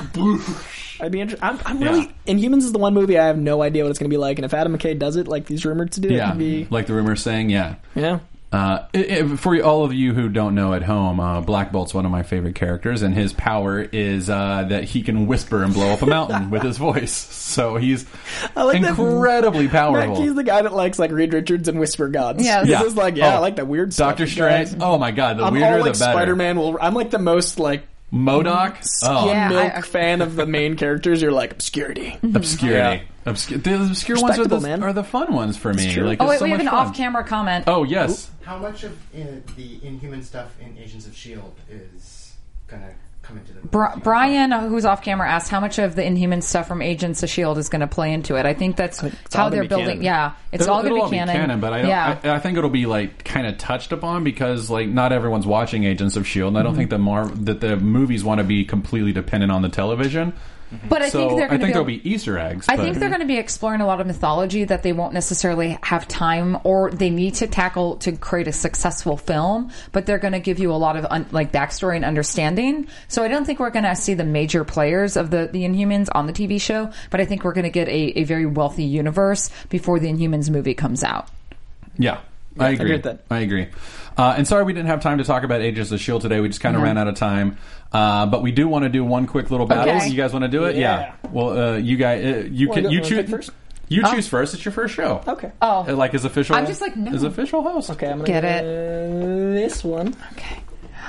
I'd be interested. I'm, I'm really Yeah. Inhumans is the one movie I have no idea what it's going to be like, and if Adam McKay does it like he's rumored to do, it Yeah, could be like the rumor's saying. Yeah. yeah. Uh, it, it, for all of you who don't know at home, uh, Black Bolt's one of my favorite characters, and his power is uh, that he can whisper and blow up a mountain with his voice. So he's I like that- incredibly Matt, powerful. he's the guy that likes like Reed Richards and Whisper Gods. Yes. He's Yeah. just like, yeah, Oh. I like that weird stuff. Doctor you Strange. guys. Oh my god, the I'm weirder all like the better. Spider-Man. Will, I'm like the most like MODOK. Oh, skim Yeah, milk I- fan of the main characters. You're like obscurity. obscurity. Obscure. The obscure ones are the, Respectable, man. are the fun ones for me. true. Like, Oh, it's wait, so we have much an fun. off-camera comment. Oh yes. How much of uh, the Inhuman stuff in Agents of S H I E L D is going to come into the... Bri- Brian, who's off camera, asked how much of the Inhuman stuff from Agents of S H I E L D is going to play into it. I think that's all how gonna they're be building. canon. Yeah, it's It'll- all going it'll to be canon. but I, don't, yeah. I, I think it'll be like kind of touched upon because like not everyone's watching Agents of S H I E L D. And I don't think the Mar- that the movies want to be completely dependent on the television. but I so think they're I going to think be. there'll be Easter eggs. I but- think they're going to be exploring a lot of mythology that they won't necessarily have time or they need to tackle to create a successful film, but they're going to give you a lot of un- like backstory and understanding. So I don't think we're going to see the major players of the, the Inhumans on the T V show, but I think we're going to get a, a very wealthy universe before the Inhumans movie comes out. Yeah, I agree. agree with that. I agree. Uh, and sorry we didn't have time to talk about Agents of S H I E L D today. We just kind of Yeah. ran out of time. Uh, but we do want to do one quick little battle. Okay. You guys want to do it? Yeah. Well, uh, you guys, uh, you Wanna can go- you wanna choose pick first? You choose first. It's your first show. Okay. Oh, Uh, Like as official. I'm just like, no. As official host. Okay, I'm gonna Get get it. this one. okay.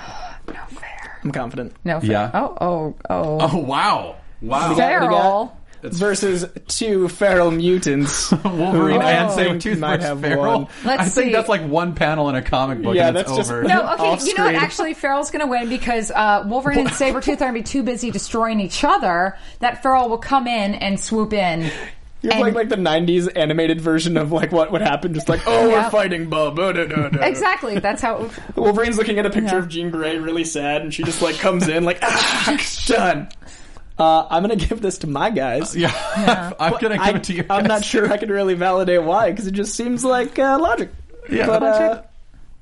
No fair. I'm confident. No fair. Yeah. Oh, oh, oh. Oh wow! Wow. We got- we Feral. Versus two feral mutants. Wolverine who and I Saber think Tooth might versus have Feral. won. Let's I think see. that's like one panel in a comic book Yeah, and it's that's just- over. No, okay. Off You know what? screen. Actually, Feral's going to win because uh, Wolverine and Sabretooth are going to be too busy destroying each other that Feral will come in and swoop in. You're And- playing like the nineties animated version of like what would happen. Just like, oh, we're Yeah. fighting Bub. Oh, no, no, no. Exactly. That's how. It, Wolverine's looking at a picture Yeah. of Jean Grey, really sad, and she just like comes in like, ah, done. Uh, I'm gonna give this to my guys. yeah, I'm gonna give I, it to you. I'm guys. not sure I can really validate why because it just seems like uh, logic. Yeah, but uh, logic.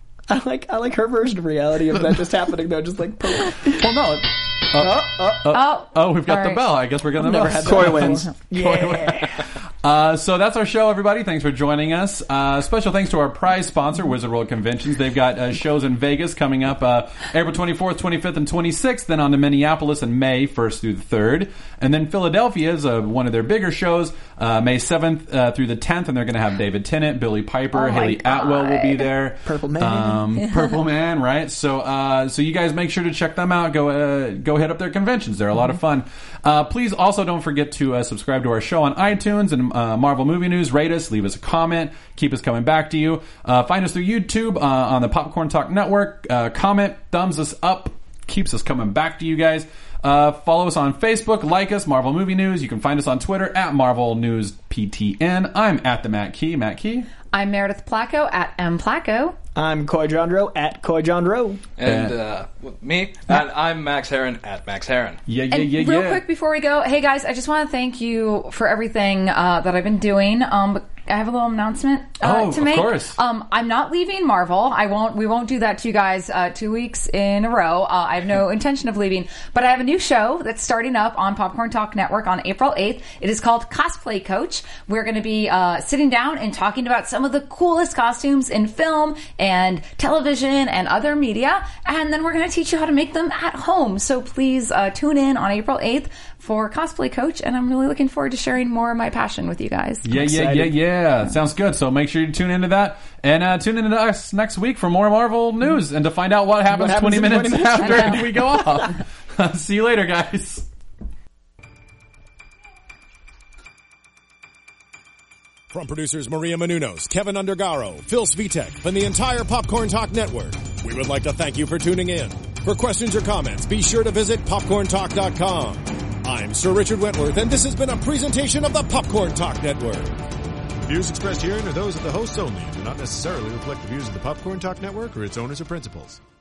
I like I like her version of reality of that just happening though. Just like, poke. Well, no. oh, oh, oh, Oh, we've got All the right. bell. I guess we're gonna never know. had that Coy before. wins. Yeah. Uh, so that's our show, everybody. Thanks for joining us. Uh, special thanks to our prize sponsor, Wizard World Conventions. They've got uh, shows in Vegas coming up uh, April twenty-fourth, twenty-fifth, and twenty-sixth, then on to Minneapolis in May first through the third. And then Philadelphia is uh, one of their bigger shows, uh, May seventh uh, through the tenth, and they're going to have David Tennant, Billy Piper, Oh my Haley Atwell will be God. there. Purple Man. Um, Purple Man, right? So uh, so you guys make sure to check them out. Go uh, go hit up their conventions. They're a lot of fun. Uh, please also don't forget to uh, subscribe to our show on iTunes and uh, Marvel Movie News. Rate us, leave us a comment, keep us coming back to you. Uh, find us through YouTube uh, on the Popcorn Talk Network. Uh, comment, thumbs us up, keeps us coming back to you guys. Uh, follow us on Facebook, like us, Marvel Movie News. You can find us on Twitter at Marvel News P T N. I'm at the Matt Key. Matt Key. I'm Meredith Placco at M Placco. I'm Coy Jandro at Coy Jandro. And uh, me, and I'm Max Heron at Max Heron. Yeah, yeah, And yeah, real yeah. quick before we go, hey guys, I just want to thank you for everything uh, that I've been doing. Um, I have a little announcement uh, Oh, to of make. course. Um, I'm not leaving Marvel. I won't. We won't do that to you guys uh, two weeks in a row. Uh, I have no intention of leaving. But I have a new show that's starting up on Popcorn Talk Network on April eighth. It is called Cosplay Coach. We're going to be uh, sitting down and talking about some of the coolest costumes in film and television and other media, and then we're going to teach you how to make them at home. So please uh, tune in on April eighth for Cosplay Coach, and I'm really looking forward to sharing more of my passion with you guys. Yeah, yeah, yeah, yeah. Sounds good. So make sure you tune into that, and uh, tune into us next week for more Marvel news and to find out what happens, What happens twenty in minutes twenty minutes. after we go off. See you later, guys. From producers Maria Menounos, Kevin Undergaro, Phil Svitek, and the entire Popcorn Talk Network, we would like to thank you for tuning in. For questions or comments, be sure to visit popcorn talk dot com. I'm Sir Richard Wentworth, and this has been a presentation of the Popcorn Talk Network. The views expressed herein are those of the hosts only and do not necessarily reflect the views of the Popcorn Talk Network or its owners or principals.